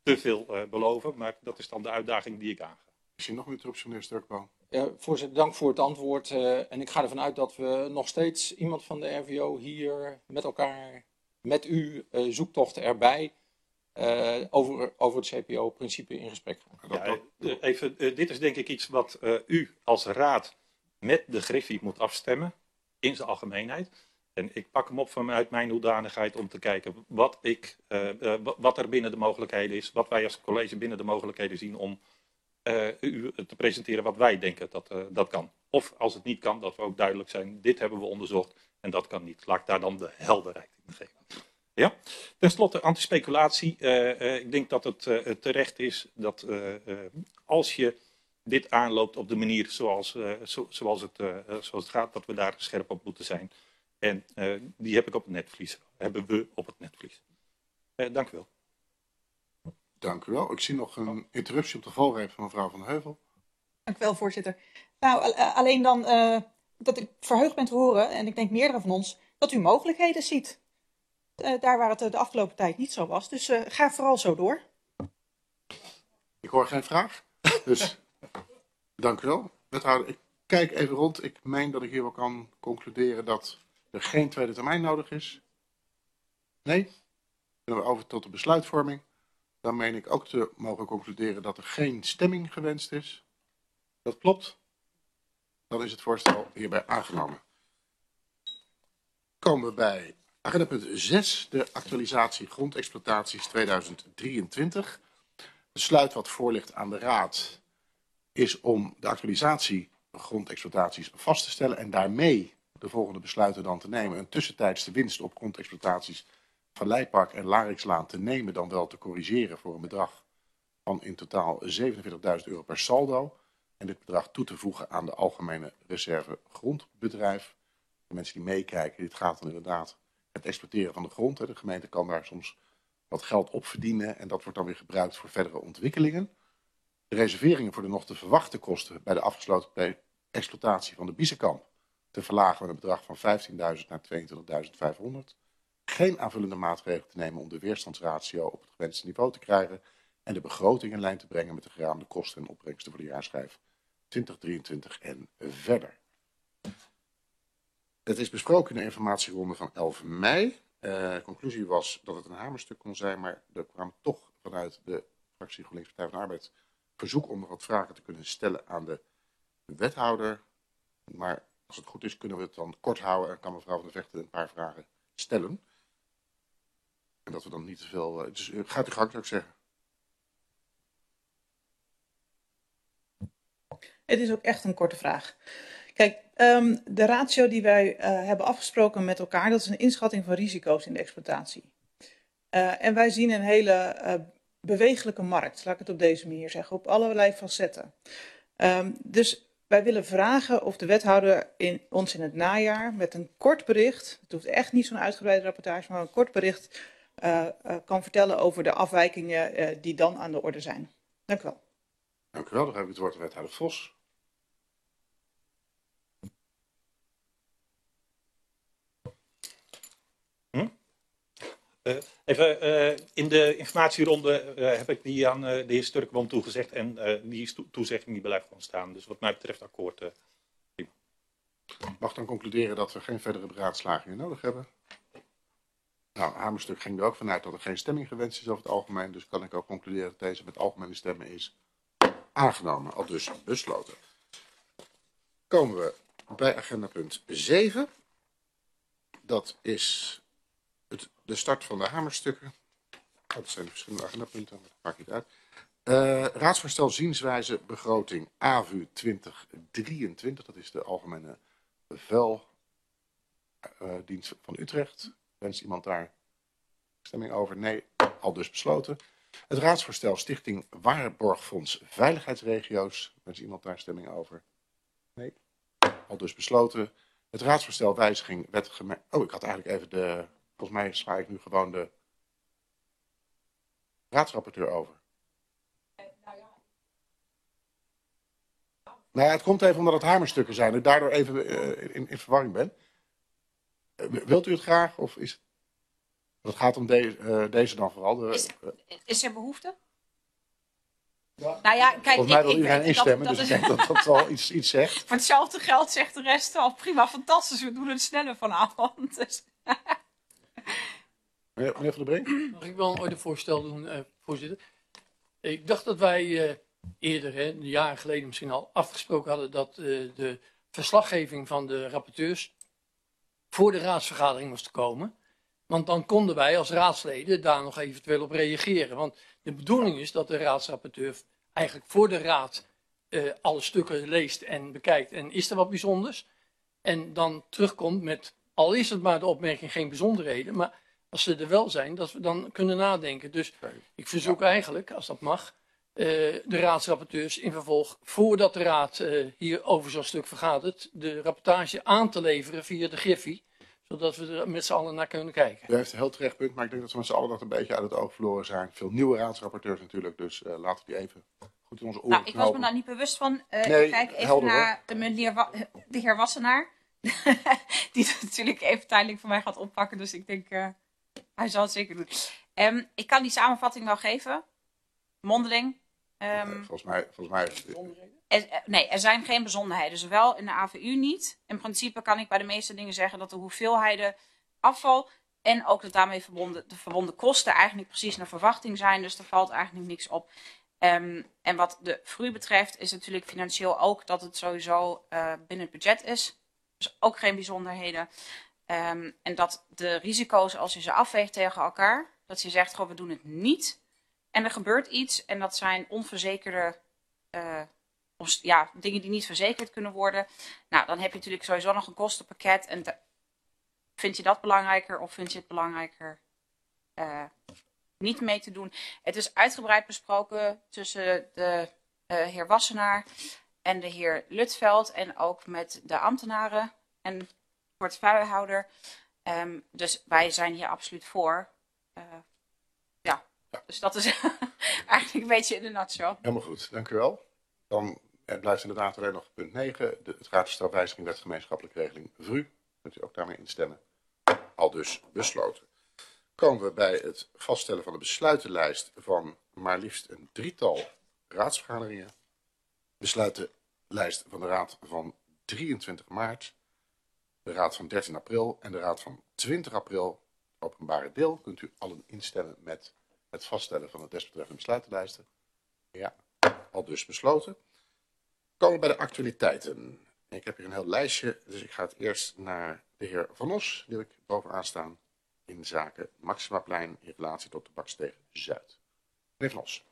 te veel uh, beloven, maar dat is dan de uitdaging die ik aanga. Is er nog een interruptie, meneer Sturkboom? Ja, voorzitter, dank voor het antwoord. Uh, en ik ga ervan uit dat we nog steeds iemand van de R V O hier met elkaar, met u, uh, zoektocht erbij, uh, over, over het C P O-principe in gesprek gaan. Ja, uh, even, uh, dit is denk ik iets wat uh, u als raad met de Griffie moet afstemmen, in zijn algemeenheid. En ik pak hem op vanuit mijn hoedanigheid om te kijken wat, ik, uh, uh, wat er binnen de mogelijkheden is, wat wij als college binnen de mogelijkheden zien om uh, u te presenteren wat wij denken dat uh, dat kan. Of als het niet kan, dat we ook duidelijk zijn, dit hebben we onderzocht en dat kan niet. Laat ik daar dan de helderheid in geven. Ja? Ten slotte antispeculatie. Uh, uh, ik denk dat het uh, terecht is dat uh, uh, als je dit aanloopt op de manier zoals, uh, zo, zoals, het, uh, zoals het gaat, dat we daar scherp op moeten zijn. En uh, die heb ik op het netvlies. Hebben we op het netvlies. Uh, dank u wel. Dank u wel. Ik zie nog een interruptie op de valreep van mevrouw Van Heuvel. Dank u wel, voorzitter. Nou, alleen dan uh, dat ik verheugd ben te horen, en ik denk meerdere van ons, dat u mogelijkheden ziet. Uh, daar waar het uh, de afgelopen tijd niet zo was. Dus uh, ga vooral zo door. Ik hoor geen vraag. Dus dank u wel. Wethouder, ik kijk even rond. Ik meen dat ik hier wel kan concluderen dat er geen tweede termijn nodig is. Nee? Dan kunnen we over tot de besluitvorming. Dan meen ik ook te mogen concluderen dat er geen stemming gewenst is. Dat klopt. Dan is het voorstel hierbij aangenomen. Komen we bij agenda punt zes, de actualisatie grondexploitaties tweeduizend drieëntwintig. Het besluit wat voor ligt aan de Raad is om de actualisatie grondexploitaties vast te stellen en daarmee de volgende besluiten dan te nemen. Een tussentijdse winst op grondexploitaties van Leipark en Larikslaan te nemen, dan wel te corrigeren voor een bedrag van in totaal zevenenveertigduizend euro per saldo. En dit bedrag toe te voegen aan de algemene reserve grondbedrijf. De mensen die meekijken, dit gaat dan inderdaad het exploiteren van de grond. De gemeente kan daar soms wat geld op verdienen en dat wordt dan weer gebruikt voor verdere ontwikkelingen. De reserveringen voor de nog te verwachten kosten bij de afgesloten exploitatie van de Biezenkamp te verlagen met een bedrag van vijftienduizend naar tweeëntwintigduizend vijfhonderd. Geen aanvullende maatregelen te nemen om de weerstandsratio op het gewenste niveau te krijgen en de begroting in lijn te brengen met de geraamde kosten en opbrengsten voor de jaarschijf twintig drieëntwintig en verder. Het is besproken in de informatieronde van elf mei. De uh, conclusie was dat het een hamerstuk kon zijn, maar er kwam toch vanuit de fractie GroenLinks Partij van de Arbeid verzoek om nog wat vragen te kunnen stellen aan de wethouder. Maar als het goed is, kunnen we het dan kort houden en kan mevrouw Van der Vechten een paar vragen stellen. En dat we dan niet te veel... Uh, dus uh, gaat u gang, zou ik zeggen. Het is ook echt een korte vraag. Kijk, um, de ratio die wij uh, hebben afgesproken met elkaar, dat is een inschatting van risico's in de exploitatie. Uh, en wij zien een hele uh, bewegelijke markt, laat ik het op deze manier zeggen, op allerlei facetten. Um, dus wij willen vragen of de wethouder in, ons in het najaar met een kort bericht, het hoeft echt niet zo'n uitgebreide rapportage, maar een kort bericht uh, uh, kan vertellen over de afwijkingen uh, die dan aan de orde zijn. Dank u wel. Dank u wel. Dan heb ik het woord aan wethouder Vos. Hm? Uh, even uh, in de informatieronde uh, heb ik die aan uh, de heer Sturkboom toegezegd en uh, die to toezegging die blijft gewoon staan. Dus wat mij betreft akkoord. Uh, prima. Mag dan concluderen dat we geen verdere beraadslagingen nodig hebben. Nou, hamerstuk ging er ook vanuit dat er geen stemming gewenst is over het algemeen. Dus kan ik ook concluderen dat deze met algemene stemmen is aangenomen. Al dus besloten. Komen we bij agenda punt zeven. Dat is het, de start van de hamerstukken. Oh, dat zijn de verschillende agendapunten, dat maakt niet uit. Uh, raadsvoorstel zienswijze begroting A V U twintig drieëntwintig. Dat is de algemene beveldienst uh, van Utrecht. Wenst iemand daar stemming over? Nee, al dus besloten. Het raadsvoorstel Stichting Waarborgfonds Veiligheidsregio's. Wenst iemand daar stemming over? Nee, al dus besloten. Het raadsvoorstel wijziging wet gemeente... Oh, ik had eigenlijk even de... Volgens mij sla ik nu gewoon de raadsrapporteur over. Nou ja, het komt even omdat het hamerstukken zijn en ik daardoor even uh, in, in verwarring ben. Uh, wilt u het graag of is het... Het gaat om de, uh, deze dan vooral. De, is, is er behoefte? Nou ja, kijk, Volgens mij ik, wil ik iedereen weet, instemmen, dat, dus dat ik denk dat dat wel iets, iets zegt. Voor hetzelfde geld zegt de rest al prima, fantastisch, we doen het sneller vanavond. Dus. Meneer, meneer Van der Brink? Mag ik wel een ordevoorstel doen, uh, voorzitter? Ik dacht dat wij uh, eerder, hè, een jaar geleden misschien al, afgesproken hadden dat uh, de verslaggeving van de rapporteurs voor de raadsvergadering moest komen. Want dan konden wij als raadsleden daar nog eventueel op reageren. Want de bedoeling is dat de raadsrapporteur eigenlijk voor de raad uh, alle stukken leest en bekijkt. En is er wat bijzonders? En dan terugkomt met, al is het maar de opmerking geen bijzonderheden, maar als ze er wel zijn, dat we dan kunnen nadenken. Dus ik verzoek eigenlijk, als dat mag, uh, de raadsrapporteurs in vervolg, voordat de raad uh, hier over zo'n stuk vergadert, de rapportage aan te leveren via de Griffie, zodat we er met z'n allen naar kunnen kijken. U heeft een heel terecht punt, maar ik denk dat we met z'n allen dat een beetje uit het oog verloren zijn. Veel nieuwe raadsrapporteurs natuurlijk, dus uh, laten we die even goed in onze oren Nou, ik was me knopen. daar niet bewust van. Uh, Nee, ik kijk even helder, naar de, meneer Wa- de heer Wassenaar. Die het natuurlijk even tijdelijk voor mij gaat oppakken. Dus ik denk, uh, hij zal het zeker doen. Um, ik kan die samenvatting wel geven. Mondeling. Um, Uh, volgens mij... Volgens mij er, uh, nee, er zijn geen bijzonderheden. Zowel in de A V U niet. In principe kan ik bij de meeste dingen zeggen dat de hoeveelheden afval en ook de daarmee verbonden, de verbonden kosten eigenlijk precies naar verwachting zijn. Dus er valt eigenlijk niks op. Um, en wat de V R U betreft is natuurlijk financieel ook dat het sowieso uh, binnen het budget is. Dus ook geen bijzonderheden. Um, en dat de risico's, als je ze afweegt tegen elkaar, dat je zegt, goh, we doen het niet. En er gebeurt iets en dat zijn onverzekerde uh, of, ja, dingen die niet verzekerd kunnen worden. Nou, dan heb je natuurlijk sowieso nog een kostenpakket. En te, vind je dat belangrijker of vind je het belangrijker uh, niet mee te doen? Het is uitgebreid besproken tussen de uh, heer Wassenaar en de heer Lutveld en ook met de ambtenaren en portefeuillehouder. Um, dus wij zijn hier absoluut voor. Uh, ja. ja, dus dat is eigenlijk een beetje in de nutshell. Helemaal goed, dank u wel. Dan eh, blijft inderdaad alleen nog punt negen. De, het raadsstrafwijziging wet gemeenschappelijke regeling V R U. Kunt u ook daarmee instemmen. Al dus besloten. Komen we bij het vaststellen van de besluitenlijst van maar liefst een drietal raadsvergaderingen. Besluitenlijst van de raad van drieëntwintig maart. De raad van dertien april en de raad van twintig april. Openbare deel. Kunt u allen instemmen met het vaststellen van de desbetreffende besluitenlijsten. Ja, al dus besloten. Komen we bij de actualiteiten. Ik heb hier een heel lijstje, dus ik ga het eerst naar de heer Van Os. Die heb ik bovenaan staan in zaken Maximaplein in relatie tot de Baksteeg Zuid. Meneer Van Os.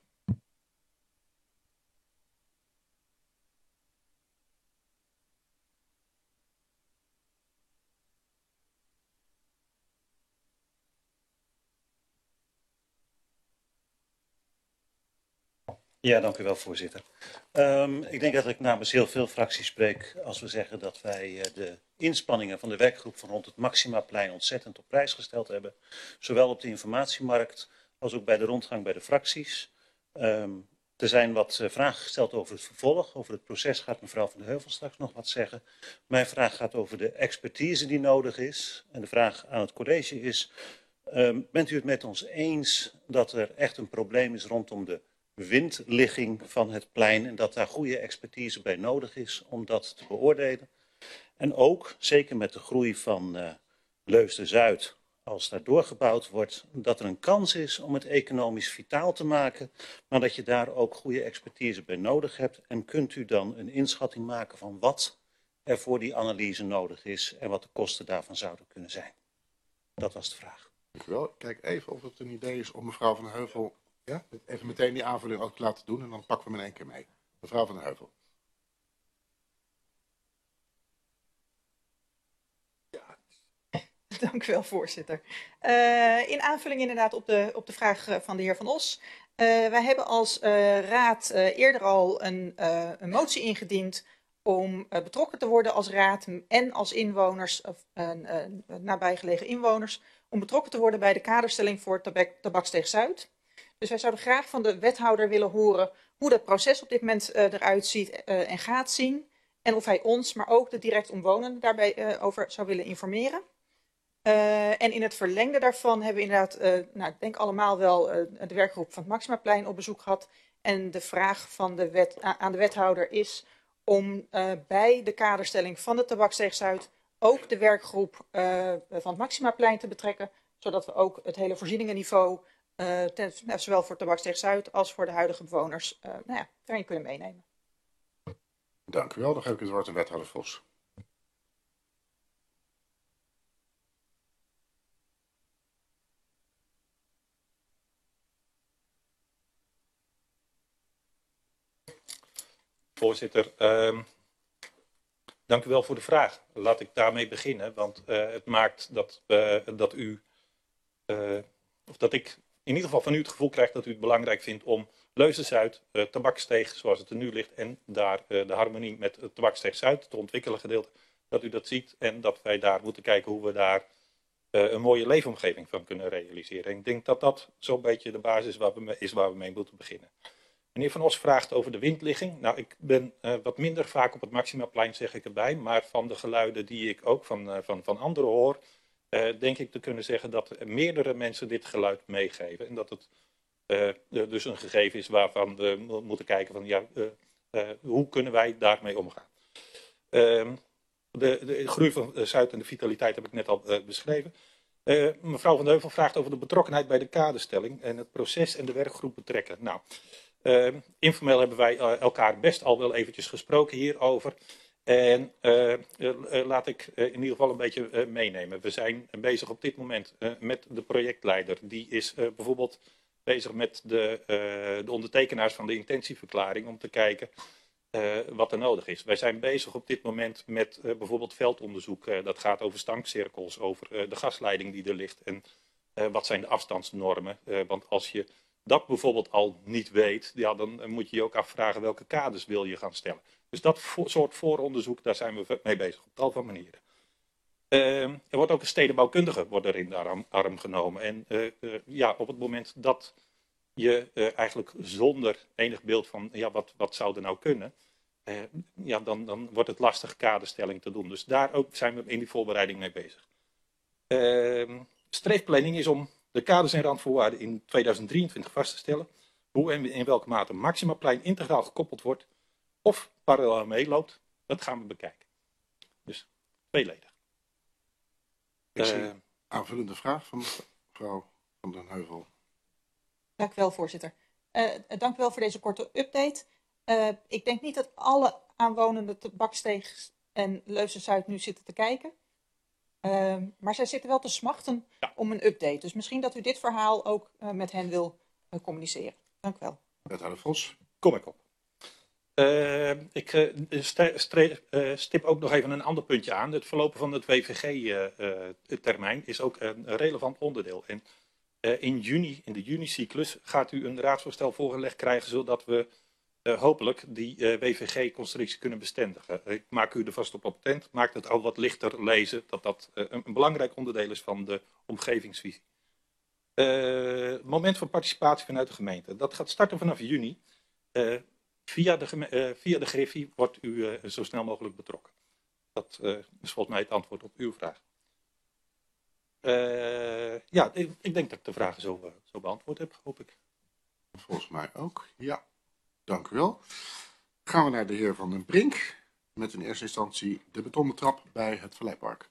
Ja, dank u wel, voorzitter. Um, ik denk dat ik namens heel veel fracties spreek als we zeggen dat wij uh, de inspanningen van de werkgroep van rond het Maximaplein ontzettend op prijs gesteld hebben. Zowel op de informatiemarkt als ook bij de rondgang bij de fracties. Um, er zijn wat uh, vragen gesteld over het vervolg. Over het proces gaat mevrouw Van de Heuvel straks nog wat zeggen. Mijn vraag gaat over de expertise die nodig is. En de vraag aan het college is, um, bent u het met ons eens dat er echt een probleem is rondom de windligging van het plein en dat daar goede expertise bij nodig is om dat te beoordelen. En ook, zeker met de groei van uh, Leusden-Zuid, als daar doorgebouwd wordt, dat er een kans is om het economisch vitaal te maken, maar dat je daar ook goede expertise bij nodig hebt. En kunt u dan een inschatting maken van wat er voor die analyse nodig is en wat de kosten daarvan zouden kunnen zijn? Dat was de vraag. Dank u wel. Ik kijk even of het een idee is om mevrouw Van der Heuvel ja, even meteen die aanvulling ook te laten doen en dan pakken we hem in één keer mee. Mevrouw Van der Heuvel. Ja. Dank u wel, voorzitter. Uh, in aanvulling inderdaad op de, op de vraag van de heer Van Os. Uh, wij hebben als uh, raad uh, eerder al een, uh, een motie ingediend om uh, betrokken te worden als raad en als inwoners, of uh, uh, nabijgelegen inwoners, om betrokken te worden bij de kaderstelling voor tabak, Tabaksteeg Zuid. Dus wij zouden graag van de wethouder willen horen hoe dat proces op dit moment uh, eruit ziet uh, en gaat zien. En of hij ons, maar ook de direct omwonenden daarbij uh, over zou willen informeren. Uh, en in het verlengde daarvan hebben we inderdaad, uh, nou, ik denk allemaal wel uh, de werkgroep van het Maximaplein op bezoek gehad. En de vraag van de wet, aan de wethouder is om uh, bij de kaderstelling van de Tabaksteeg Zuid ook de werkgroep uh, van het Maximaplein te betrekken, zodat we ook het hele voorzieningenniveau, uh, ten, nou, zowel voor Tabaksteeg Zuid als voor de huidige bewoners, uh, nou ja, daarin kunnen meenemen. Dank u wel. Dan geef ik het woord aan wethouder Vos. Voorzitter, uh, dank u wel voor de vraag. Laat ik daarmee beginnen, want uh, het maakt dat, uh, dat u, uh, of dat ik in ieder geval van u het gevoel krijg dat u het belangrijk vindt om Leusden-Zuid, uh, Tabaksteeg zoals het er nu ligt en daar uh, de harmonie met het Tabaksteeg Zuid te ontwikkelen gedeelte, dat u dat ziet en dat wij daar moeten kijken hoe we daar uh, een mooie leefomgeving van kunnen realiseren. En ik denk dat dat zo'n beetje de basis waar we mee, is waar we mee moeten beginnen. Meneer Van Os vraagt over de windligging. Nou, ik ben uh, wat minder vaak op het Maximaplein, zeg ik erbij. Maar van de geluiden die ik ook van, uh, van, van anderen hoor, uh, denk ik te kunnen zeggen dat meerdere mensen dit geluid meegeven. En dat het uh, dus een gegeven is waarvan we moeten kijken van, ja, uh, uh, hoe kunnen wij daarmee omgaan. Uh, de, de groei van uh, Zuid en de vitaliteit heb ik net al uh, beschreven. Uh, mevrouw Van de Heuvel vraagt over de betrokkenheid bij de kaderstelling en het proces en de werkgroep betrekken. Nou, Uh, informeel hebben wij uh, elkaar best al wel eventjes gesproken hierover. En uh, uh, uh, laat ik uh, in ieder geval een beetje uh, meenemen. We zijn bezig op dit moment uh, met de projectleider. Die is uh, bijvoorbeeld bezig met de, uh, de ondertekenaars van de intentieverklaring om te kijken uh, wat er nodig is. Wij zijn bezig op dit moment met uh, bijvoorbeeld veldonderzoek. Uh, dat gaat over stankcirkels, over uh, de gasleiding die er ligt en uh, wat zijn de afstandsnormen. Uh, want als je dat bijvoorbeeld al niet weet, ja, dan moet je je ook afvragen welke kaders wil je gaan stellen. Dus dat vo soort vooronderzoek, daar zijn we mee bezig op tal van manieren. Uh, er wordt ook een stedenbouwkundige wordt er in de arm, arm genomen. En uh, uh, ja, op het moment dat je uh, eigenlijk zonder enig beeld van ja, wat, wat zou er nou kunnen, uh, ja, dan, dan wordt het lastig kaderstelling te doen. Dus daar ook zijn we in die voorbereiding mee bezig. Uh, streefplanning is om de kaders en randvoorwaarden in tweeduizend drieëntwintig vast te stellen, hoe en in welke mate Maximaplein integraal gekoppeld wordt of parallel meeloopt, dat gaan we bekijken. Dus tweeledig. Ik zie een aanvullende vraag van mevrouw Van den Heuvel. Dank u wel, voorzitter. Uh, dank u wel voor deze korte update. Uh, ik denk niet dat alle aanwonenden Tabaksteeg en Leusden-Zuid nu zitten te kijken. Uh, maar zij zitten wel te smachten ja. om een update. Dus misschien dat u dit verhaal ook uh, met hen wil uh, communiceren. Dank u wel. Wethouder Vos. Kom ik op. Uh, ik uh, uh, stip ook nog even een ander puntje aan. Het verlopen van het W V G-termijn uh, uh, is ook een relevant onderdeel. En uh, in juni, in de juni-cyclus, gaat u een raadsvoorstel voorgelegd krijgen, zodat we uh, hopelijk die uh, W V G-constructie kunnen bestendigen. Ik maak u er vast op attent, maak het al wat lichter lezen, dat dat uh, een, een belangrijk onderdeel is van de omgevingsvisie. Uh, moment van participatie vanuit de gemeente. Dat gaat starten vanaf juni. Uh, via, de, uh, via de Griffie wordt u uh, zo snel mogelijk betrokken. Dat uh, is volgens mij het antwoord op uw vraag. Uh, ja, ik, ik denk dat ik de vragen zo, uh, zo beantwoord heb, hoop ik. Volgens mij ook, ja. Dank u wel. Gaan we naar de heer Van den Brink. Met in eerste instantie de betonnen trap bij het Valleipark.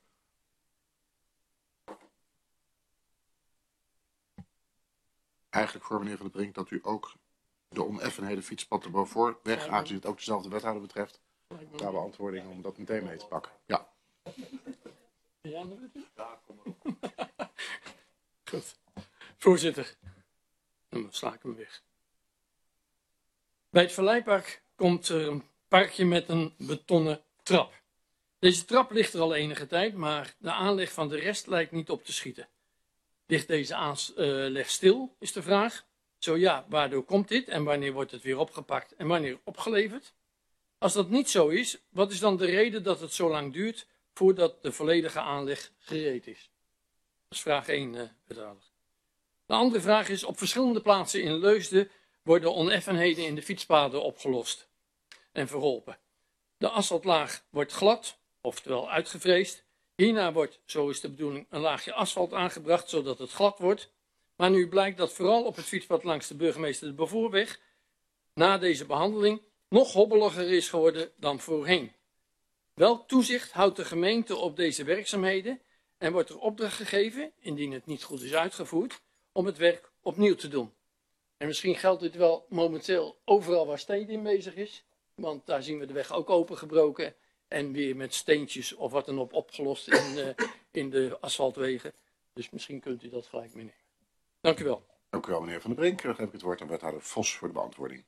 Eigenlijk voor meneer Van den Brink dat u ook de oneffenheden fietspad er boven weg, aangezien het ook dezelfde wethouder betreft, daar beantwoording om dat meteen mee te pakken. Ja. Ja, kom maar op. Goed. Voorzitter, dan sla ik hem weg. Bij het Valleipark komt er een parkje met een betonnen trap. Deze trap ligt er al enige tijd, maar de aanleg van de rest lijkt niet op te schieten. Ligt deze aanleg stil, is de vraag. Zo ja, waardoor komt dit en wanneer wordt het weer opgepakt en wanneer opgeleverd? Als dat niet zo is, wat is dan de reden dat het zo lang duurt voordat de volledige aanleg gereed is? Dat is vraag één, uh, wethouder. De andere vraag is, op verschillende plaatsen in Leusden worden oneffenheden in de fietspaden opgelost en verholpen. De asfaltlaag wordt glad, oftewel uitgevreesd. Hierna wordt, zo is de bedoeling, een laagje asfalt aangebracht, zodat het glad wordt. Maar nu blijkt dat vooral op het fietspad langs de burgemeester de Bevoorweg na deze behandeling nog hobbeliger is geworden dan voorheen. Welk toezicht houdt de gemeente op deze werkzaamheden en wordt er opdracht gegeven, indien het niet goed is uitgevoerd, om het werk opnieuw te doen? En misschien geldt dit wel momenteel overal waar Stedin bezig is, want daar zien we de weg ook opengebroken en weer met steentjes of wat dan op opgelost in, uh, in de asfaltwegen. Dus misschien kunt u dat gelijk meenemen. Dank u wel. Dank u wel, meneer Van der Brink. Dan geef ik het woord aan wethouder Vos voor de beantwoording.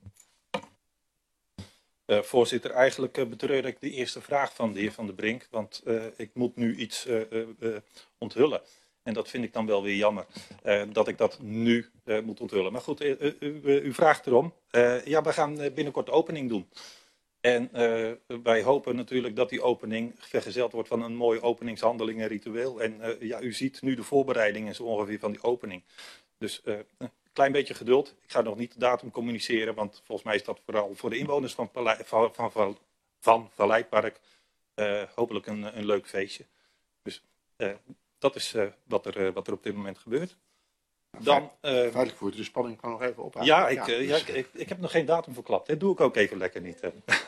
Uh, voorzitter, eigenlijk uh, betreur ik de eerste vraag van de heer Van der Brink, want uh, ik moet nu iets uh, uh, uh, onthullen. En dat vind ik dan wel weer jammer, uh, dat ik dat nu uh, moet onthullen. Maar goed, uh, uh, uh, u vraagt erom. Uh, ja, we gaan binnenkort de opening doen. En uh, wij hopen natuurlijk dat die opening vergezeld wordt van een mooie openingshandeling en ritueel. En uh, ja, u ziet nu de voorbereidingen zo ongeveer van die opening. Dus uh, een klein beetje geduld. Ik ga nog niet de datum communiceren, want volgens mij is dat vooral voor de inwoners van, van, van, van, van Valleipark uh, hopelijk een, een leuk feestje. Dus uh, dat is uh, wat, er, uh, wat er op dit moment gebeurt. Dan, uh, Feitelijk voert u de spanning kan nog even ophalen. Ja, ik, ja, uh, dus... ja ik, ik, ik heb nog geen datum verklapt. Dat doe ik ook even lekker niet.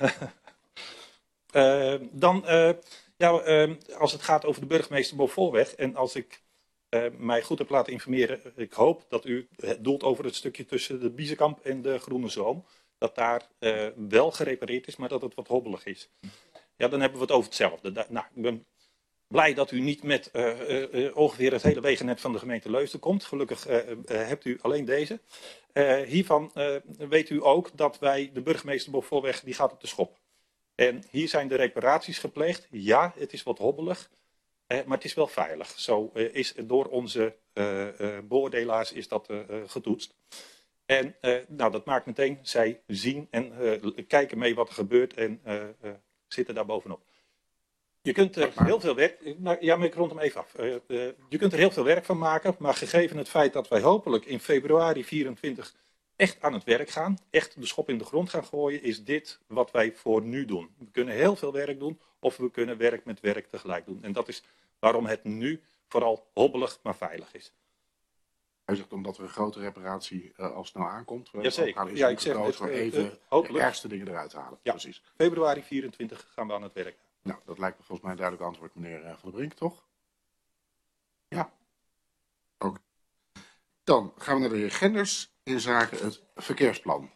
uh, dan, uh, ja, uh, als het gaat over de burgemeester Bob Voorweg en als ik uh, mij goed heb laten informeren, ik hoop dat u het doelt over het stukje tussen de Biezenkamp en de Groene Zoom, dat daar uh, wel gerepareerd is, maar dat het wat hobbelig is. Ja, dan hebben we het over hetzelfde. Da nou, ik ben blij dat u niet met uh, uh, uh, ongeveer het hele wegennet van de gemeente Leusden komt. Gelukkig uh, uh, hebt u alleen deze. Uh, hiervan uh, weet u ook dat wij de burgemeester Bob Voorweg, die gaat op de schop. En hier zijn de reparaties gepleegd. Ja, het is wat hobbelig, uh, maar het is wel veilig. Zo uh, is door onze uh, uh, beoordelaars is dat uh, uh, getoetst. En uh, nou, dat maakt meteen, zij zien en uh, kijken mee wat er gebeurt en uh, uh, zitten daar bovenop. Je kunt er heel veel werk, nou, ja, maar ik rond hem even af. Uh, uh, je kunt er heel veel werk van maken, maar gegeven het feit dat wij hopelijk in februari vierentwintig echt aan het werk gaan, echt de schop in de grond gaan gooien, is dit wat wij voor nu doen. We kunnen heel veel werk doen, of we kunnen werk met werk tegelijk doen. En dat is waarom het nu vooral hobbelig, maar veilig is. Hij zegt omdat er een grote reparatie uh, al snel aankomt. Jazeker. Ja, ik zeg het, het, even uh, hopelijk. de ergste dingen eruit halen. Ja, precies. Februari vierentwintig gaan we aan het werk. Nou, dat lijkt me volgens mij een duidelijk antwoord, meneer Van der Brink, toch? Ja. Ook. Dan gaan we naar de heer Genders in zaken het verkeersplan.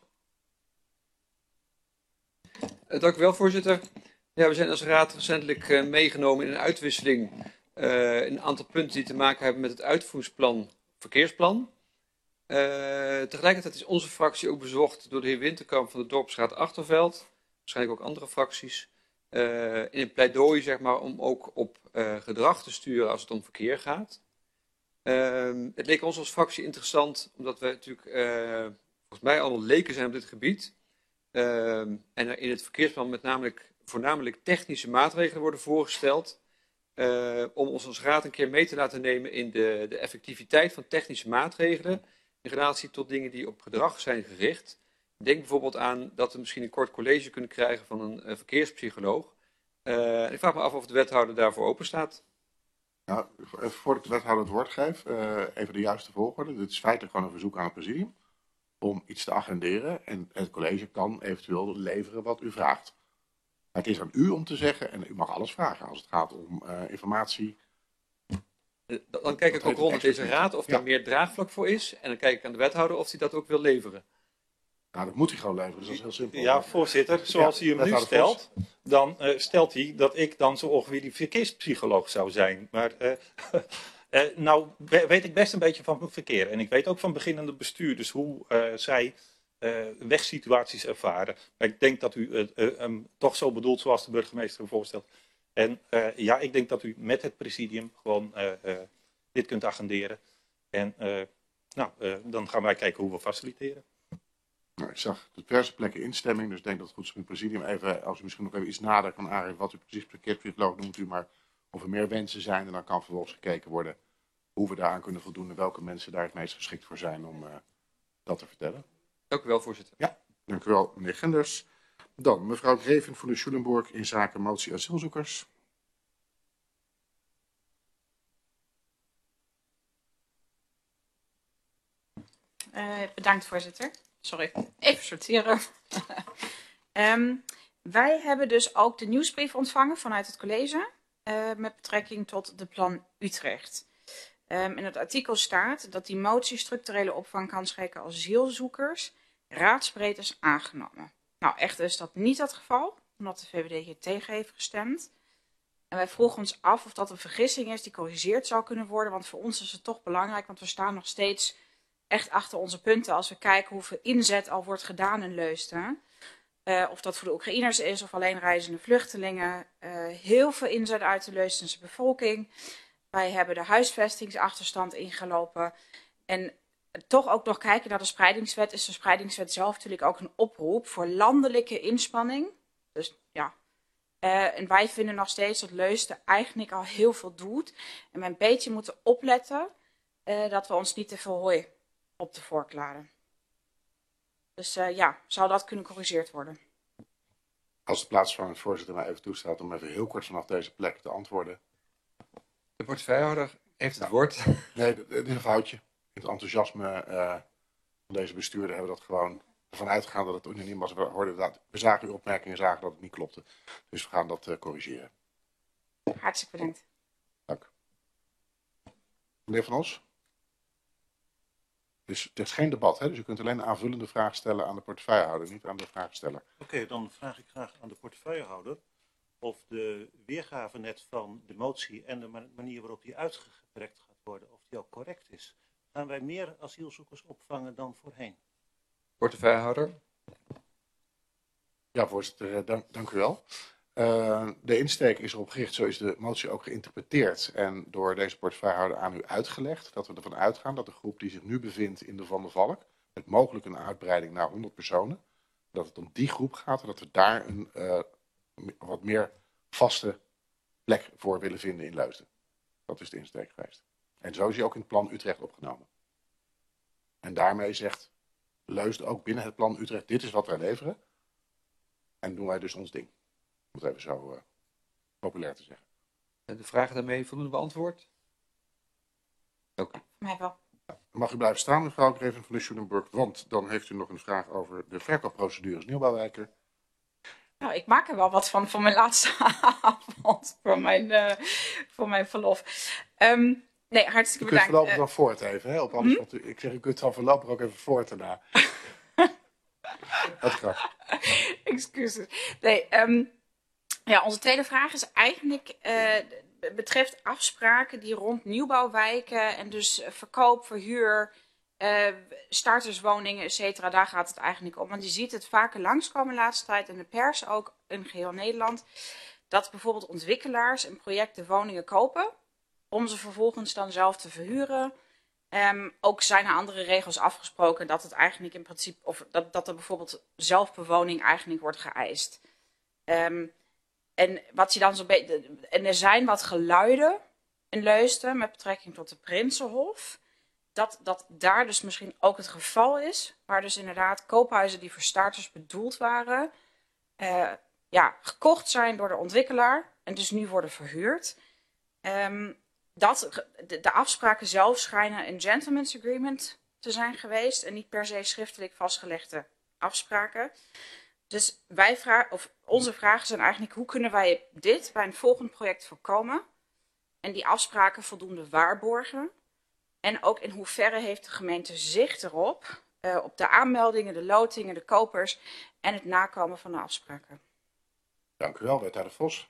Uh, dank u wel, voorzitter. Ja, we zijn als raad recentelijk uh, meegenomen in een uitwisseling. Uh, een aantal punten die te maken hebben met het uitvoeringsplan verkeersplan. Uh, tegelijkertijd is onze fractie ook bezocht door de heer Winterkamp van de Dorpsraad Achterveld. Waarschijnlijk ook andere fracties. Uh, in een pleidooi, zeg maar, om ook op uh, gedrag te sturen als het om verkeer gaat. Uh, het leek ons als fractie interessant, omdat we natuurlijk uh, volgens mij allemaal leken zijn op dit gebied. Uh, en er in het verkeersplan met namelijk, voornamelijk technische maatregelen worden voorgesteld. Uh, om ons als raad een keer mee te laten nemen in de, de effectiviteit van technische maatregelen. In relatie tot dingen die op gedrag zijn gericht. Denk bijvoorbeeld aan dat we misschien een kort college kunnen krijgen van een uh, verkeerspsycholoog. Uh, ik vraag me af of de wethouder daarvoor open staat. Nou, voordat ik de wethouder het woord geef, uh, even de juiste volgorde. Dit is feitelijk gewoon een verzoek aan het presidium om iets te agenderen. En het college kan eventueel leveren wat u vraagt. Maar het is aan u om te zeggen, en u mag alles vragen als het gaat om uh, informatie. Uh, dan kijk ik ook rond met deze raad of ja. er meer draagvlak voor is. En dan kijk ik aan de wethouder of hij dat ook wil leveren. Nou, dat moet hij gewoon leveren, dus dat is heel simpel. Ja, voorzitter, zoals ja, hij hem nu stelt, dan uh, stelt hij dat ik dan zo ongeveer die verkeerspsycholoog zou zijn. Maar uh, uh, nou weet ik best een beetje van verkeer. En ik weet ook van beginnende bestuurders hoe uh, zij uh, wegsituaties ervaren. Maar ik denk dat u uh, uh, um, toch zo bedoelt zoals de burgemeester hem voorstelt. En uh, ja, ik denk dat u met het presidium gewoon uh, uh, dit kunt agenderen. En uh, nou, uh, dan gaan wij kijken hoe we faciliteren. Nou, ik zag diverse plekken instemming, dus ik denk dat het goed is om het presidium even, als u misschien nog even iets nader kan aangeven wat u precies verkeerspsycholoog noemt u, maar of er meer wensen zijn en dan kan vervolgens gekeken worden hoe we daaraan kunnen voldoen en welke mensen daar het meest geschikt voor zijn om uh, dat te vertellen. Dank u wel, voorzitter. Ja, dank u wel, meneer Genders. Dan mevrouw Greven van de Schulenburg in zaken motie asielzoekers. Uh, bedankt, voorzitter. sorry, even sorteren. um, wij hebben dus ook de nieuwsbrief ontvangen vanuit het college uh, met betrekking tot de plan Utrecht. Um, in het artikel staat dat die motie structurele opvang kan schenken als asielzoekers raadsbreed is aangenomen. Nou, echter is dat niet het geval, omdat de V V D hier tegen heeft gestemd. En wij vroegen ons af of dat een vergissing is die corrigeerd zou kunnen worden, want voor ons is het toch belangrijk, want we staan nog steeds echt achter onze punten als we kijken hoeveel inzet al wordt gedaan in Leusden. Uh, of dat voor de Oekraïners is of alleen reizende vluchtelingen. Uh, heel veel inzet uit de Leusdense bevolking. Wij hebben de huisvestingsachterstand ingelopen. En toch ook nog kijken naar de spreidingswet. Is de spreidingswet zelf natuurlijk ook een oproep voor landelijke inspanning. Dus ja. Uh, en wij vinden nog steeds dat Leusden eigenlijk al heel veel doet. En we een beetje moeten opletten uh, dat we ons niet te veel hooi op de vork laden. Dus uh, ja, zou dat kunnen corrigeerd worden? Als de plaatsvervangend voorzitter mij even toestaat om even heel kort vanaf deze plek te antwoorden. De portefeuillehouder heeft het ja. woord. Nee, dit is een foutje. In het enthousiasme uh, van deze bestuurder hebben we dat gewoon ervan uitgegaan dat het unaniem was. We, hoorden dat, we zagen uw opmerkingen, zagen dat het niet klopte. Dus we gaan dat uh, corrigeren. Hartstikke bedankt. Dank. Meneer Van Os? Dus het is geen debat, hè? Dus u kunt alleen een aanvullende vraag stellen aan de portefeuillehouder, niet aan de vraagsteller. Oké, okay, dan vraag ik graag aan de portefeuillehouder of de weergave net van de motie en de manier waarop die uitgewerkt gaat worden, of die ook correct is. Gaan wij meer asielzoekers opvangen dan voorheen? Portefeuillehouder. Ja, voorzitter, dank, dank u wel. Uh, de insteek is erop gericht, zo is de motie ook geïnterpreteerd en door deze portefeuillehouder aan u uitgelegd, dat we ervan uitgaan dat de groep die zich nu bevindt in de Van der Valk, met mogelijk een uitbreiding naar honderd personen, dat het om die groep gaat en dat we daar een uh, wat meer vaste plek voor willen vinden in Leusden. Dat is de insteek geweest. En zo is hij ook in het plan Utrecht opgenomen. En daarmee zegt Leusden ook binnen het plan Utrecht, dit is wat wij leveren. En doen wij dus ons ding. Om het even zo uh, populair te zeggen. De vraag daarmee voldoende beantwoord? Oké. Okay. Mij wel. Mag u blijven staan, mevrouw Greven van de Schulenburg, want dan heeft u nog een vraag over de verkoopprocedures nieuwbouwwijken. Nou, ik maak er wel wat van voor mijn laatste avond, voor mijn, uh, voor mijn verlof. Um, nee, hartstikke bedankt. U kunt voorlopig nog voort even, hè? Op alles, hm? u, ik zeg, u kunt dan voorlopig ook even voort daarna. Dat kan. Excuses. Nee, um, ja, onze tweede vraag is eigenlijk uh, betreft afspraken die rond nieuwbouwwijken en dus verkoop, verhuur, uh, starterswoningen, et cetera. Daar gaat het eigenlijk om. Want je ziet het vaker langskomen de laatste tijd in de pers, ook in geheel Nederland, dat bijvoorbeeld ontwikkelaars een project de woningen kopen om ze vervolgens dan zelf te verhuren. Um, ook zijn er andere regels afgesproken dat het eigenlijk in principe, of dat, dat er bijvoorbeeld zelfbewoning eigenlijk wordt geëist. Um, en wat je dan zo beetje, en er zijn wat geluiden in Leusden met betrekking tot de Prinsenhof, dat, dat daar dus misschien ook het geval is, waar dus inderdaad koophuizen die voor starters bedoeld waren, uh, ja, gekocht zijn door de ontwikkelaar en dus nu worden verhuurd. Um, Dat, de, de afspraken zelf schijnen een gentleman's agreement te zijn geweest en niet per se schriftelijk vastgelegde afspraken. Dus wij vragen, of onze vragen zijn eigenlijk hoe kunnen wij dit bij een volgend project voorkomen en die afspraken voldoende waarborgen. En ook in hoeverre heeft de gemeente zicht erop, uh, op de aanmeldingen, de lotingen, de kopers en het nakomen van de afspraken. Dank u wel, wethouder Vos.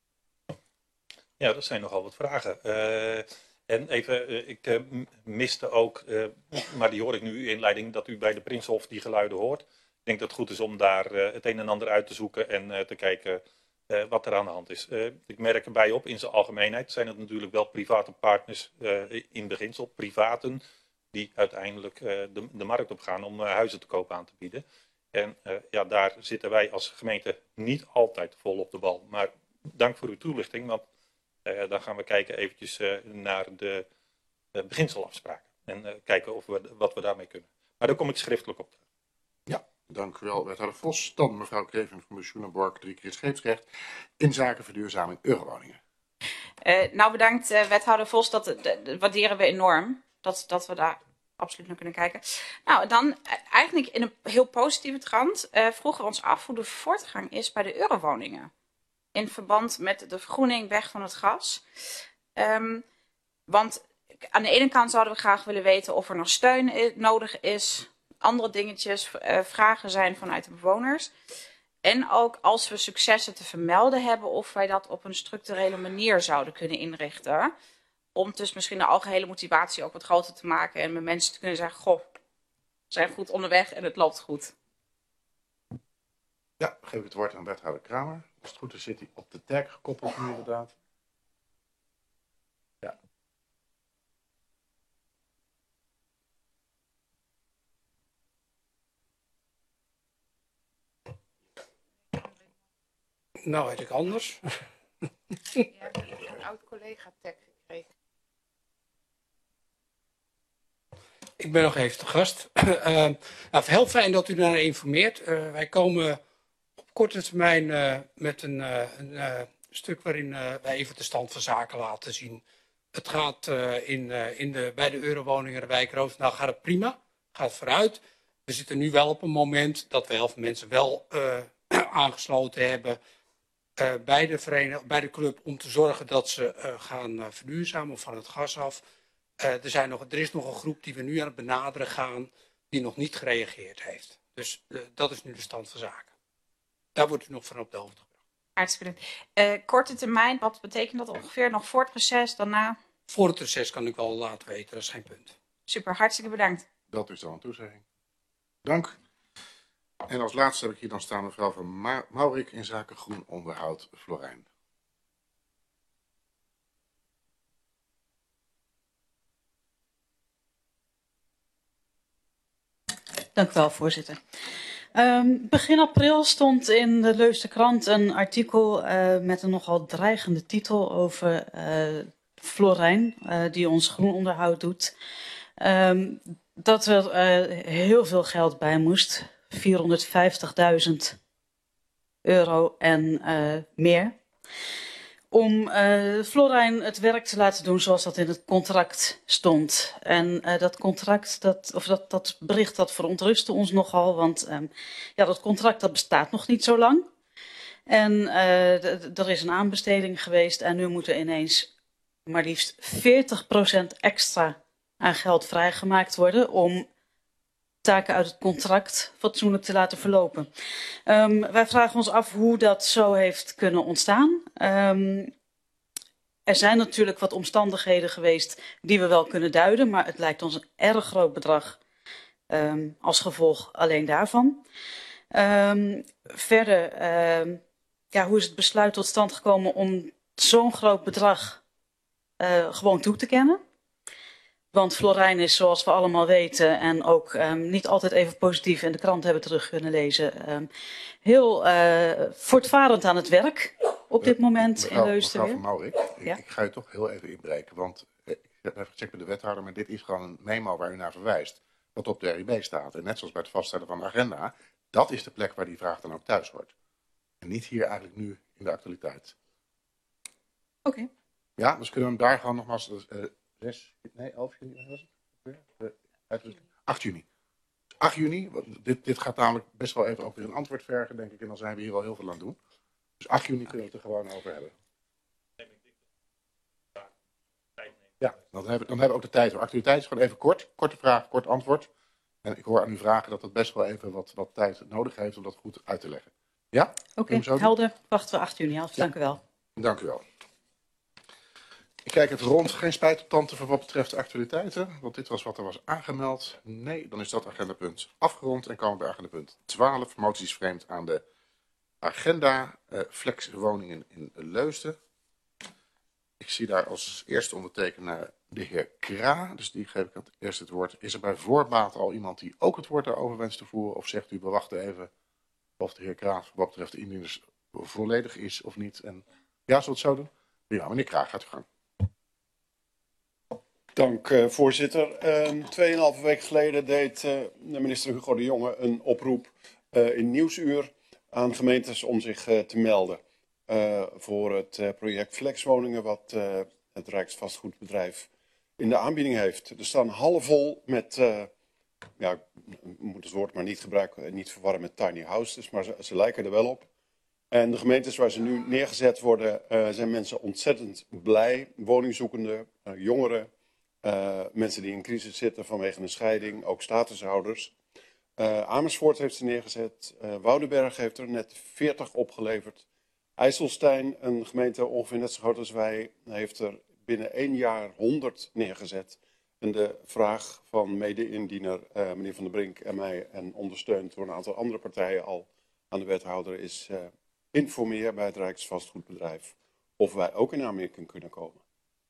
Ja, dat zijn nogal wat vragen. Uh, en even, uh, ik uh, miste ook, uh, maar die hoor ik nu in inleiding, dat u bij de Prinsenhof die geluiden hoort. Ik denk dat het goed is om daar uh, het een en ander uit te zoeken en uh, te kijken uh, wat er aan de hand is. Uh, ik merk erbij op, in zijn algemeenheid zijn het natuurlijk wel private partners uh, in beginsel, privaten, die uiteindelijk uh, de, de markt op gaan om uh, huizen te koop aan te bieden. En uh, ja, daar zitten wij als gemeente niet altijd vol op de bal. Maar dank voor uw toelichting, want Uh, dan gaan we kijken eventjes uh, naar de uh, beginselafspraken. En uh, kijken of we, wat we daarmee kunnen. Maar daar kom ik schriftelijk op. Ja, dank u wel, wethouder Vos. Dan mevrouw Kreven van de Schulenburg, drie keer scheepsrecht. In zaken verduurzaming eurowoningen. Uh, nou, bedankt uh, wethouder Vos. Dat, dat, dat waarderen we enorm. Dat, dat we daar absoluut naar kunnen kijken. Nou, dan eh, eigenlijk in een heel positieve trant uh, vroegen we ons af hoe de voortgang is bij de eurowoningen. In verband met de vergroening weg van het gas. Um, want aan de ene kant zouden we graag willen weten of er nog steun nodig is. Andere dingetjes, uh, vragen zijn vanuit de bewoners. En ook als we successen te vermelden hebben, of wij dat op een structurele manier zouden kunnen inrichten. Om dus misschien de algehele motivatie ook wat groter te maken. En met mensen te kunnen zeggen, goh, we zijn goed onderweg en het loopt goed. Ja, geef ik het woord aan wethouder Kramer. Als het goed is zit hij op de tag gekoppeld nu inderdaad. Ja. Nou weet ik anders. Ja, ik heb een oud collega tag gekregen. Ik ben nog even te gast. uh, nou, heel fijn dat u daar informeert. Uh, wij komen op korte termijn uh, met een, uh, een uh, stuk waarin uh, wij even de stand van zaken laten zien. Het gaat uh, in, uh, in de, bij de eurowoningen de wijk Roosendaal gaat het prima. Gaat vooruit. We zitten nu wel op een moment dat we heel veel mensen wel uh, aangesloten hebben. Uh, bij, de vereniging, bij de club om te zorgen dat ze uh, gaan uh, verduurzamen of van het gas af. Uh, er, zijn nog, er is nog een groep die we nu aan het benaderen gaan die nog niet gereageerd heeft. Dus uh, dat is nu de stand van zaken. Daar wordt u nog van op de hoogte gebracht. Hartstikke bedankt. Uh, korte termijn, wat betekent dat ongeveer nog voor het reces, daarna? Voor het reces kan ik wel laten weten, dat is geen punt. Super, hartstikke bedankt. Dat is dan een toezegging. Dank. En als laatste heb ik hier dan staan mevrouw van Ma Maurik in zaken groen onderhoud Florijn. Dank u wel, voorzitter. Um, begin april stond in de Leusden Krant een artikel uh, met een nogal dreigende titel over uh, Florijn, uh, die ons groen onderhoud doet. Um, dat er uh, heel veel geld bij moest, vierhonderdvijftigduizend euro en uh, meer. Om uh, Florijn het werk te laten doen zoals dat in het contract stond. En uh, dat contract, dat, of dat, dat bericht, dat verontrustte ons nogal. Want um, ja, dat contract dat bestaat nog niet zo lang. En uh, er is een aanbesteding geweest en nu moet er ineens maar liefst veertig procent extra aan geld vrijgemaakt worden om taken uit het contract fatsoenlijk te laten verlopen. Um, wij vragen ons af hoe dat zo heeft kunnen ontstaan. Um, er zijn natuurlijk wat omstandigheden geweest die we wel kunnen duiden, maar het lijkt ons een erg groot bedrag um, als gevolg alleen daarvan. Um, verder, um, ja, hoe is het besluit tot stand gekomen om zo'n groot bedrag uh, gewoon toe te kennen? Want Florijn is, zoals we allemaal weten, en ook um, niet altijd even positief in de krant hebben terug kunnen lezen, um, heel uh, voortvarend aan het werk op dit moment mevrouw, in Leusden. Mevrouw van Maurik, ja? ik, ik ga u toch heel even inbreken, want eh, ik heb even gecheckt met de wethouder, maar dit is gewoon een memo waar u naar verwijst, wat op de R I B staat. En net zoals bij het vaststellen van de agenda, dat is de plek waar die vraag dan ook thuis hoort. En niet hier eigenlijk nu in de actualiteit. Oké. Okay. Ja, dus kunnen we hem daar gewoon nogmaals... Uh, zes, nee, elf juni, was het? Uh, acht juni. acht juni, dit, dit gaat namelijk best wel even ook weer een antwoord vergen, denk ik. En dan zijn we hier wel heel veel aan doen. Dus acht juni kunnen we het er gewoon over hebben. Ja, dan hebben, dan hebben we ook de tijd. De actualiteit is gewoon even kort. Korte vraag, kort antwoord. En ik hoor aan u vragen dat het best wel even wat, wat tijd nodig heeft om dat goed uit te leggen. Ja? Oké, okay, helder. Wachten we acht juni af. Dank ja. u wel. Dank u wel. Ik kijk even rond. Geen spijt op tante voor wat betreft de actualiteiten. Want dit was wat er was aangemeld. Nee, dan is dat agendapunt afgerond. En komen we bij agendapunt twaalf. Moties vreemd aan de agenda. Uh, flexwoningen in Leusden. Ik zie daar als eerste ondertekenaar de heer Kra. Dus die geef ik het eerst het woord. Is er bij voorbaat al iemand die ook het woord daarover wenst te voeren? Of zegt u, we wachten even of de heer Kra wat betreft de indieners volledig is of niet? En ja, zullen we het zo doen? Ja, meneer Kra, gaat u gang. Dank, uh, voorzitter. Uh, Tweeënhalve week geleden deed uh, de minister Hugo de Jonge een oproep uh, in Nieuwsuur aan gemeentes om zich uh, te melden uh, voor het uh, project Flexwoningen, wat uh, het Rijksvastgoedbedrijf in de aanbieding heeft. Er staan halfvol met, uh, ja, ik moet het woord maar niet gebruiken, niet verwarren met tiny houses, maar ze, ze lijken er wel op. En de gemeentes waar ze nu neergezet worden, uh, zijn mensen ontzettend blij. Woningzoekenden, uh, jongeren, uh, mensen die in crisis zitten vanwege een scheiding, ook statushouders. Uh, Amersfoort heeft ze neergezet, uh, Woudenberg heeft er net veertig opgeleverd. IJsselstein, een gemeente ongeveer net zo groot als wij, heeft er binnen één jaar honderd neergezet. En de vraag van mede-indiener uh, meneer Van der Brink en mij, en ondersteund door een aantal andere partijen al aan de wethouder, is uh, informeer bij het Rijksvastgoedbedrijf of wij ook in aanmerking kunnen komen.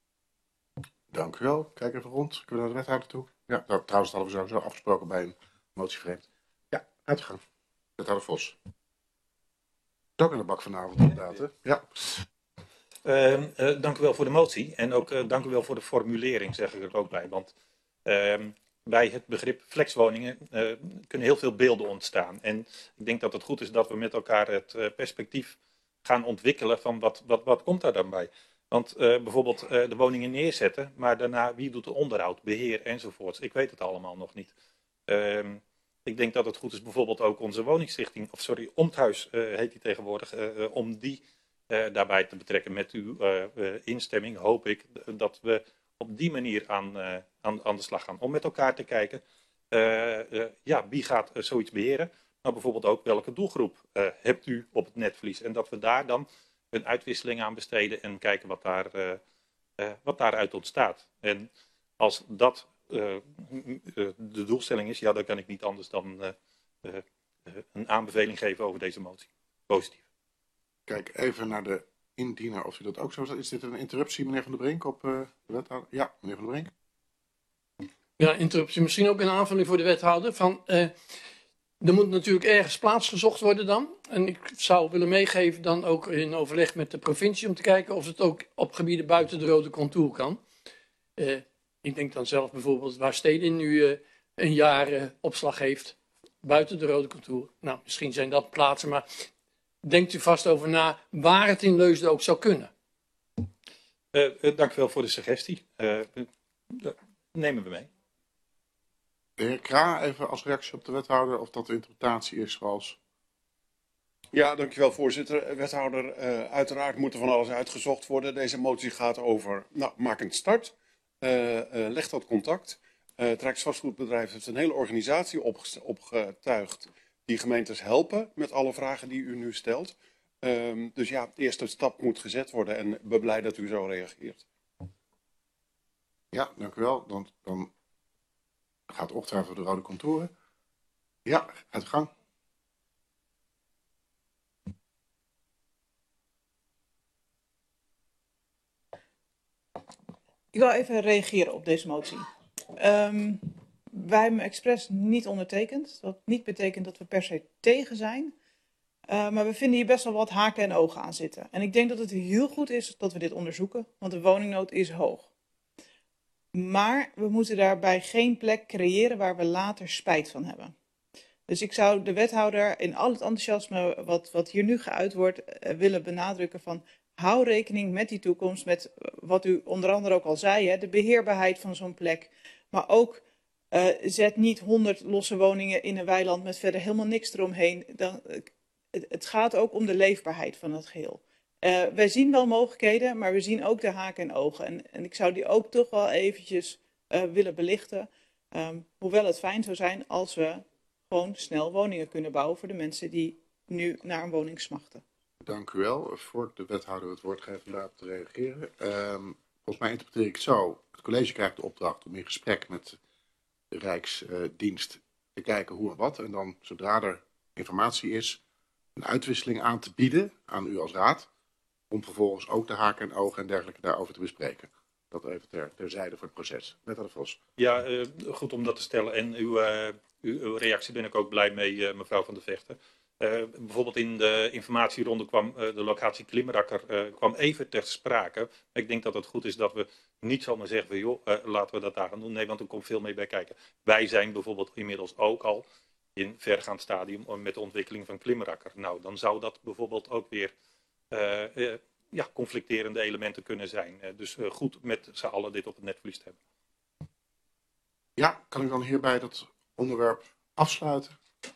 Dank u wel. Kijk even rond. Kunnen we naar de wethouder toe? Ja, nou, trouwens, dat hadden we sowieso afgesproken bij een motievreemd. Ja, uitgang. Wethouder Vos. Ook in de bak vanavond inderdaad, hè? Ja. Uh, uh, dank u wel voor de motie en ook uh, dank u wel voor de formulering, zeg ik er ook bij. Want uh, bij het begrip flexwoningen uh, kunnen heel veel beelden ontstaan. En ik denk dat het goed is dat we met elkaar het uh, perspectief gaan ontwikkelen van wat, wat, wat komt daar dan bij. Want uh, bijvoorbeeld uh, de woningen neerzetten, maar daarna wie doet de onderhoud, beheer enzovoorts. Ik weet het allemaal nog niet. Uh, ik denk dat het goed is bijvoorbeeld ook onze woningstichting, of sorry, Omthuis uh, heet die tegenwoordig, uh, om die uh, daarbij te betrekken met uw uh, uh, instemming. Hoop ik dat we op die manier aan, uh, aan, aan de slag gaan. Om met elkaar te kijken, uh, uh, ja, wie gaat uh, zoiets beheren? Maar bijvoorbeeld ook welke doelgroep uh, hebt u op het netvlies? En dat we daar dan een uitwisseling aan besteden en kijken wat, daar, uh, uh, wat daaruit ontstaat. En als dat uh, uh, de doelstelling is, ja, dan kan ik niet anders dan uh, uh, uh, een aanbeveling geven over deze motie. Positief. Kijk even naar de indiener of u dat ook zo zegt. Is dit een interruptie, meneer Van der Brink, op uh, de wethouder? Ja, meneer Van der Brink. Ja, interruptie. Misschien ook een aanvulling voor de wethouder. Van, uh, er moet natuurlijk ergens plaats gezocht worden dan. En ik zou willen meegeven dan ook in overleg met de provincie om te kijken of het ook op gebieden buiten de rode contour kan. Uh, ik denk dan zelf bijvoorbeeld waar Stedin nu uh, een jaar uh, opslag heeft buiten de rode contour. Nou, misschien zijn dat plaatsen, maar denkt u vast over na waar het in Leusden ook zou kunnen. Uh, uh, dank u wel voor de suggestie. Uh, uh, nemen we mee. De heer Kra, even als reactie op de wethouder, of dat de interpretatie is zoals... Ja, dankjewel voorzitter. Wethouder, uh, uiteraard moet er van alles uitgezocht worden. Deze motie gaat over, nou, maak een start. Uh, uh, leg dat contact. Uh, het Rijksvastgoedbedrijf heeft een hele organisatie opgetuigd die gemeentes helpen met alle vragen die u nu stelt. Um, dus ja, de eerste stap moet gezet worden en ik ben blij dat u zo reageert. Ja, dank u wel. Dan, dan gaat opdracht voor de rode contouren. Ja, uit gang. Ik wil even reageren op deze motie. Um, wij hebben expres niet ondertekend. Wat niet betekent dat we per se tegen zijn. Uh, maar we vinden hier best wel wat haken en ogen aan zitten. En ik denk dat het heel goed is dat we dit onderzoeken, want de woningnood is hoog. Maar we moeten daarbij geen plek creëren waar we later spijt van hebben. Dus ik zou de wethouder in al het enthousiasme wat, wat hier nu geuit wordt uh, willen benadrukken van hou rekening met die toekomst, met wat u onder andere ook al zei, hè, de beheerbaarheid van zo'n plek. Maar ook uh, zet niet honderd losse woningen in een weiland met verder helemaal niks eromheen. Dan, uh, het, het gaat ook om de leefbaarheid van het geheel. Uh, wij zien wel mogelijkheden, maar we zien ook de haken en ogen. En, en ik zou die ook toch wel eventjes uh, willen belichten. Um, hoewel het fijn zou zijn als we gewoon snel woningen kunnen bouwen voor de mensen die nu naar een woning smachten. Dank u wel. Voor ik de wethouder het woord geef om daarop te reageren. Um, volgens mij interpreteer ik het zo. Het college krijgt de opdracht om in gesprek met de Rijksdienst uh, te kijken hoe en wat. En dan, zodra er informatie is, een uitwisseling aan te bieden aan u als raad. Om vervolgens ook de haken en ogen en dergelijke daarover te bespreken. Dat even ter, terzijde voor het proces. Wethouder Vos. Ja, uh, goed om dat te stellen. En uw, uh, uw, uw reactie ben ik ook blij mee, uh, mevrouw Van der Vechten. Uh, bijvoorbeeld in de informatieronde kwam uh, de locatie Klimrakker uh, kwam even ter sprake. Ik denk dat het goed is dat we niet zomaar zeggen van joh, uh, laten we dat daar gaan doen. Nee, want er komt veel mee bij kijken. Wij zijn bijvoorbeeld inmiddels ook al in vergaand stadium met de ontwikkeling van Klimrakker. Nou, dan zou dat bijvoorbeeld ook weer uh, uh, ja, conflicterende elementen kunnen zijn. Uh, dus uh, goed met z'n allen dit op het netvlies te hebben. Ja, kan ik dan hierbij dat onderwerp afsluiten?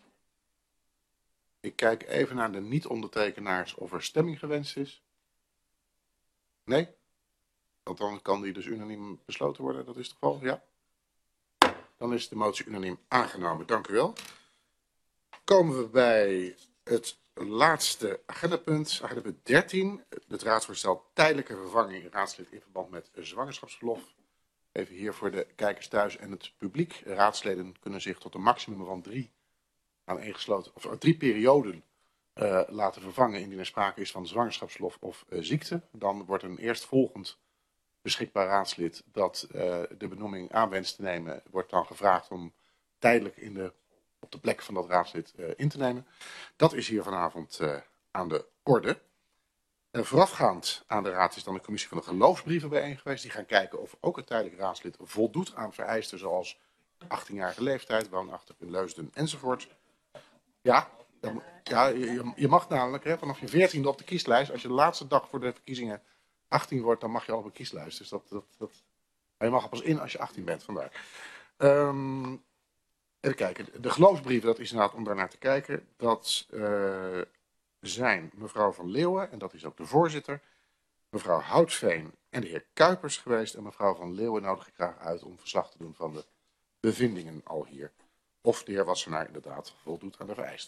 Ik kijk even naar de niet-ondertekenaars of er stemming gewenst is. Nee? Want dan kan die dus unaniem besloten worden, dat is het geval, ja? Dan is de motie unaniem aangenomen, dank u wel. Komen we bij het laatste agendapunt, agendapunt dertien. Het raadsvoorstel tijdelijke vervanging raadslid in verband met zwangerschapsverlof. Even hier voor de kijkers thuis en het publiek. Raadsleden kunnen zich tot een maximum van drie aaneengesloten, of drie perioden uh, laten vervangen indien er sprake is van zwangerschapsverlof of uh, ziekte. Dan wordt een eerstvolgend beschikbaar raadslid dat uh, de benoeming aan wenst te nemen, wordt dan gevraagd om tijdelijk in de, op de plek van dat raadslid uh, in te nemen. Dat is hier vanavond uh, aan de orde. Uh, voorafgaand aan de raad is dan de commissie van de geloofsbrieven bijeen geweest. Die gaan kijken of ook het tijdelijk raadslid voldoet aan vereisten zoals achttienjarige leeftijd, woonachtig in Leusden enzovoort. Ja, dan, ja je, je mag namelijk hè, vanaf je veertiende op de kieslijst, als je de laatste dag voor de verkiezingen achttien wordt, dan mag je al op een kieslijst. Dus dat, dat, dat, maar je mag er pas in als je achttien bent, vandaar. Um, even kijken, de geloofsbrieven, dat is inderdaad om daar naar te kijken. Dat uh, zijn mevrouw Van Leeuwen, en dat is ook de voorzitter, mevrouw Houtveen en de heer Kuipers geweest. En mevrouw Van Leeuwen nodig ik graag uit om verslag te doen van de bevindingen al hier. Of de heer Wassenaar inderdaad voldoet aan de vereisten.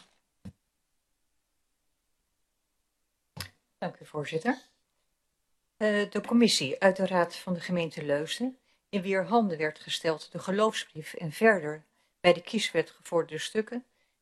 Dank u, voorzitter. Uh, de commissie uit de Raad van de gemeente Leusden, in wier handen werd gesteld de geloofsbrief en verder bij de kieswet gevorderde stukken,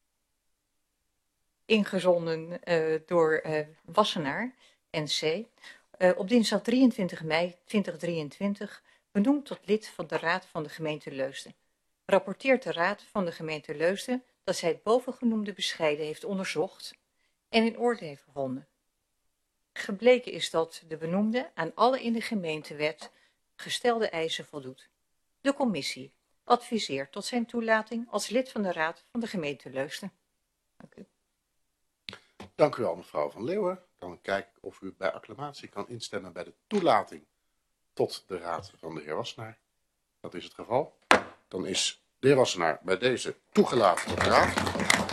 ingezonden uh, door uh, Wassenaar, N C, uh, op dinsdag drieëntwintig mei tweeduizend drieëntwintig benoemd tot lid van de Raad van de gemeente Leusden. Rapporteert de Raad van de gemeente Leusden dat zij het bovengenoemde bescheiden heeft onderzocht en in orde heeft gevonden. Gebleken is dat de benoemde aan alle in de gemeentewet gestelde eisen voldoet. De commissie adviseert tot zijn toelating als lid van de Raad van de gemeente Leusden. Dank u. Dank u wel, mevrouw Van Leeuwen. Dan kijk ik of u bij acclamatie kan instemmen bij de toelating tot de Raad van de heer Wassenaar. Dat is het geval. Dan is de heer Wassenaar bij deze toegelaten tot de Raad.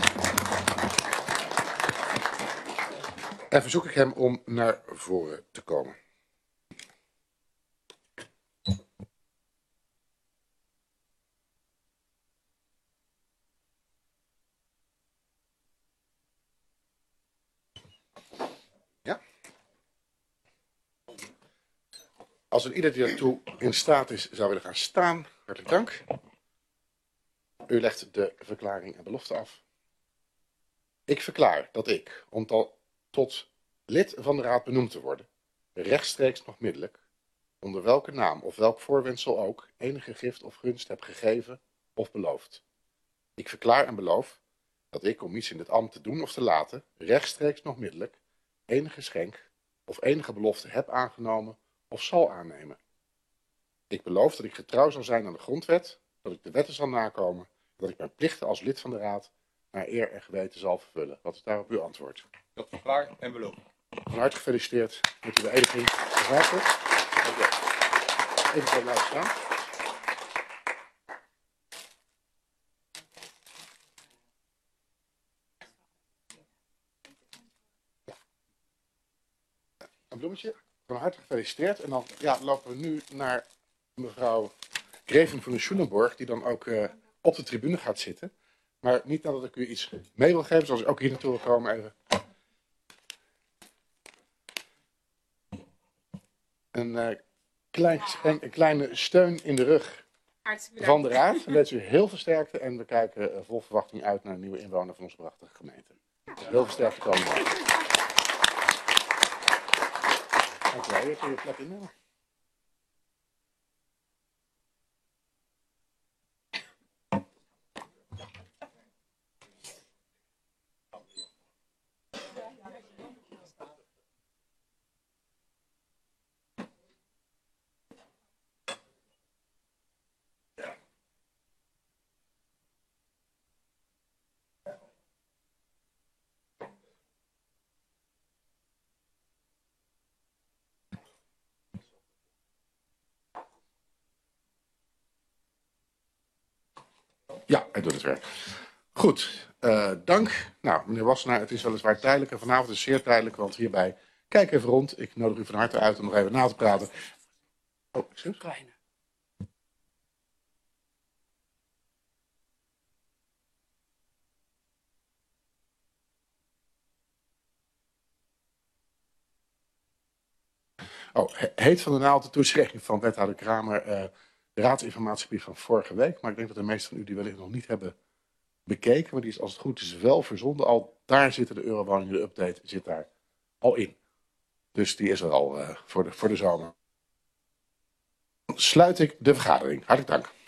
En verzoek ik hem om naar voren te komen. Ja. Als er ieder die daartoe in staat is zou willen gaan staan, hartelijk dank. U legt de verklaring en belofte af. Ik verklaar dat ik, om tot lid van de Raad benoemd te worden, rechtstreeks nog middelijk, onder welke naam of welk voorwendsel ook, enige gift of gunst heb gegeven of beloofd. Ik verklaar en beloof dat ik, om iets in dit ambt te doen of te laten, rechtstreeks nog middelijk, enige geschenk of enige belofte heb aangenomen of zal aannemen. Ik beloof dat ik getrouw zal zijn aan de grondwet, dat ik de wetten zal nakomen, dat ik mijn plichten als lid van de Raad naar eer en geweten zal vervullen. Wat is daarop uw antwoord? Dat verklaar en beloof. Van harte gefeliciteerd met uw beëdiging. Even blijven staan. Ja. Een bloemetje. Van harte gefeliciteerd. En dan ja, lopen we nu naar mevrouw Greven van de Schulenborg, die dan ook uh, op de tribune gaat zitten. Maar niet nadat ik u iets mee wil geven, zoals ik ook hier naartoe wil komen even. Een, uh, klein, een, een kleine steun in de rug van de Raad. Ik wens u heel veel sterkte en we kijken uh, vol verwachting uit naar een nieuwe inwoner van onze prachtige gemeente. Heel veel sterkte komen. Dank u wel. Je kunt je plek innemen. Ja, hij doet het werk. Goed, uh, dank. Nou, meneer Wassenaar, het is weliswaar tijdelijk en vanavond is het zeer tijdelijk, want hierbij, kijk even rond. Ik nodig u van harte uit om nog even na te praten. Oh, excuus. Kleine. Oh, heet van de naald de toezegging van wethouder Kramer, uh, de raadsinformatiebrief van vorige week. Maar ik denk dat de meesten van u die wellicht nog niet hebben bekeken, maar die is als het goed is wel verzonden. Al daar zitten de eurowoningen, de update zit daar al in. Dus die is er al uh, voor, de, voor de zomer. Dan sluit ik de vergadering. Hartelijk dank.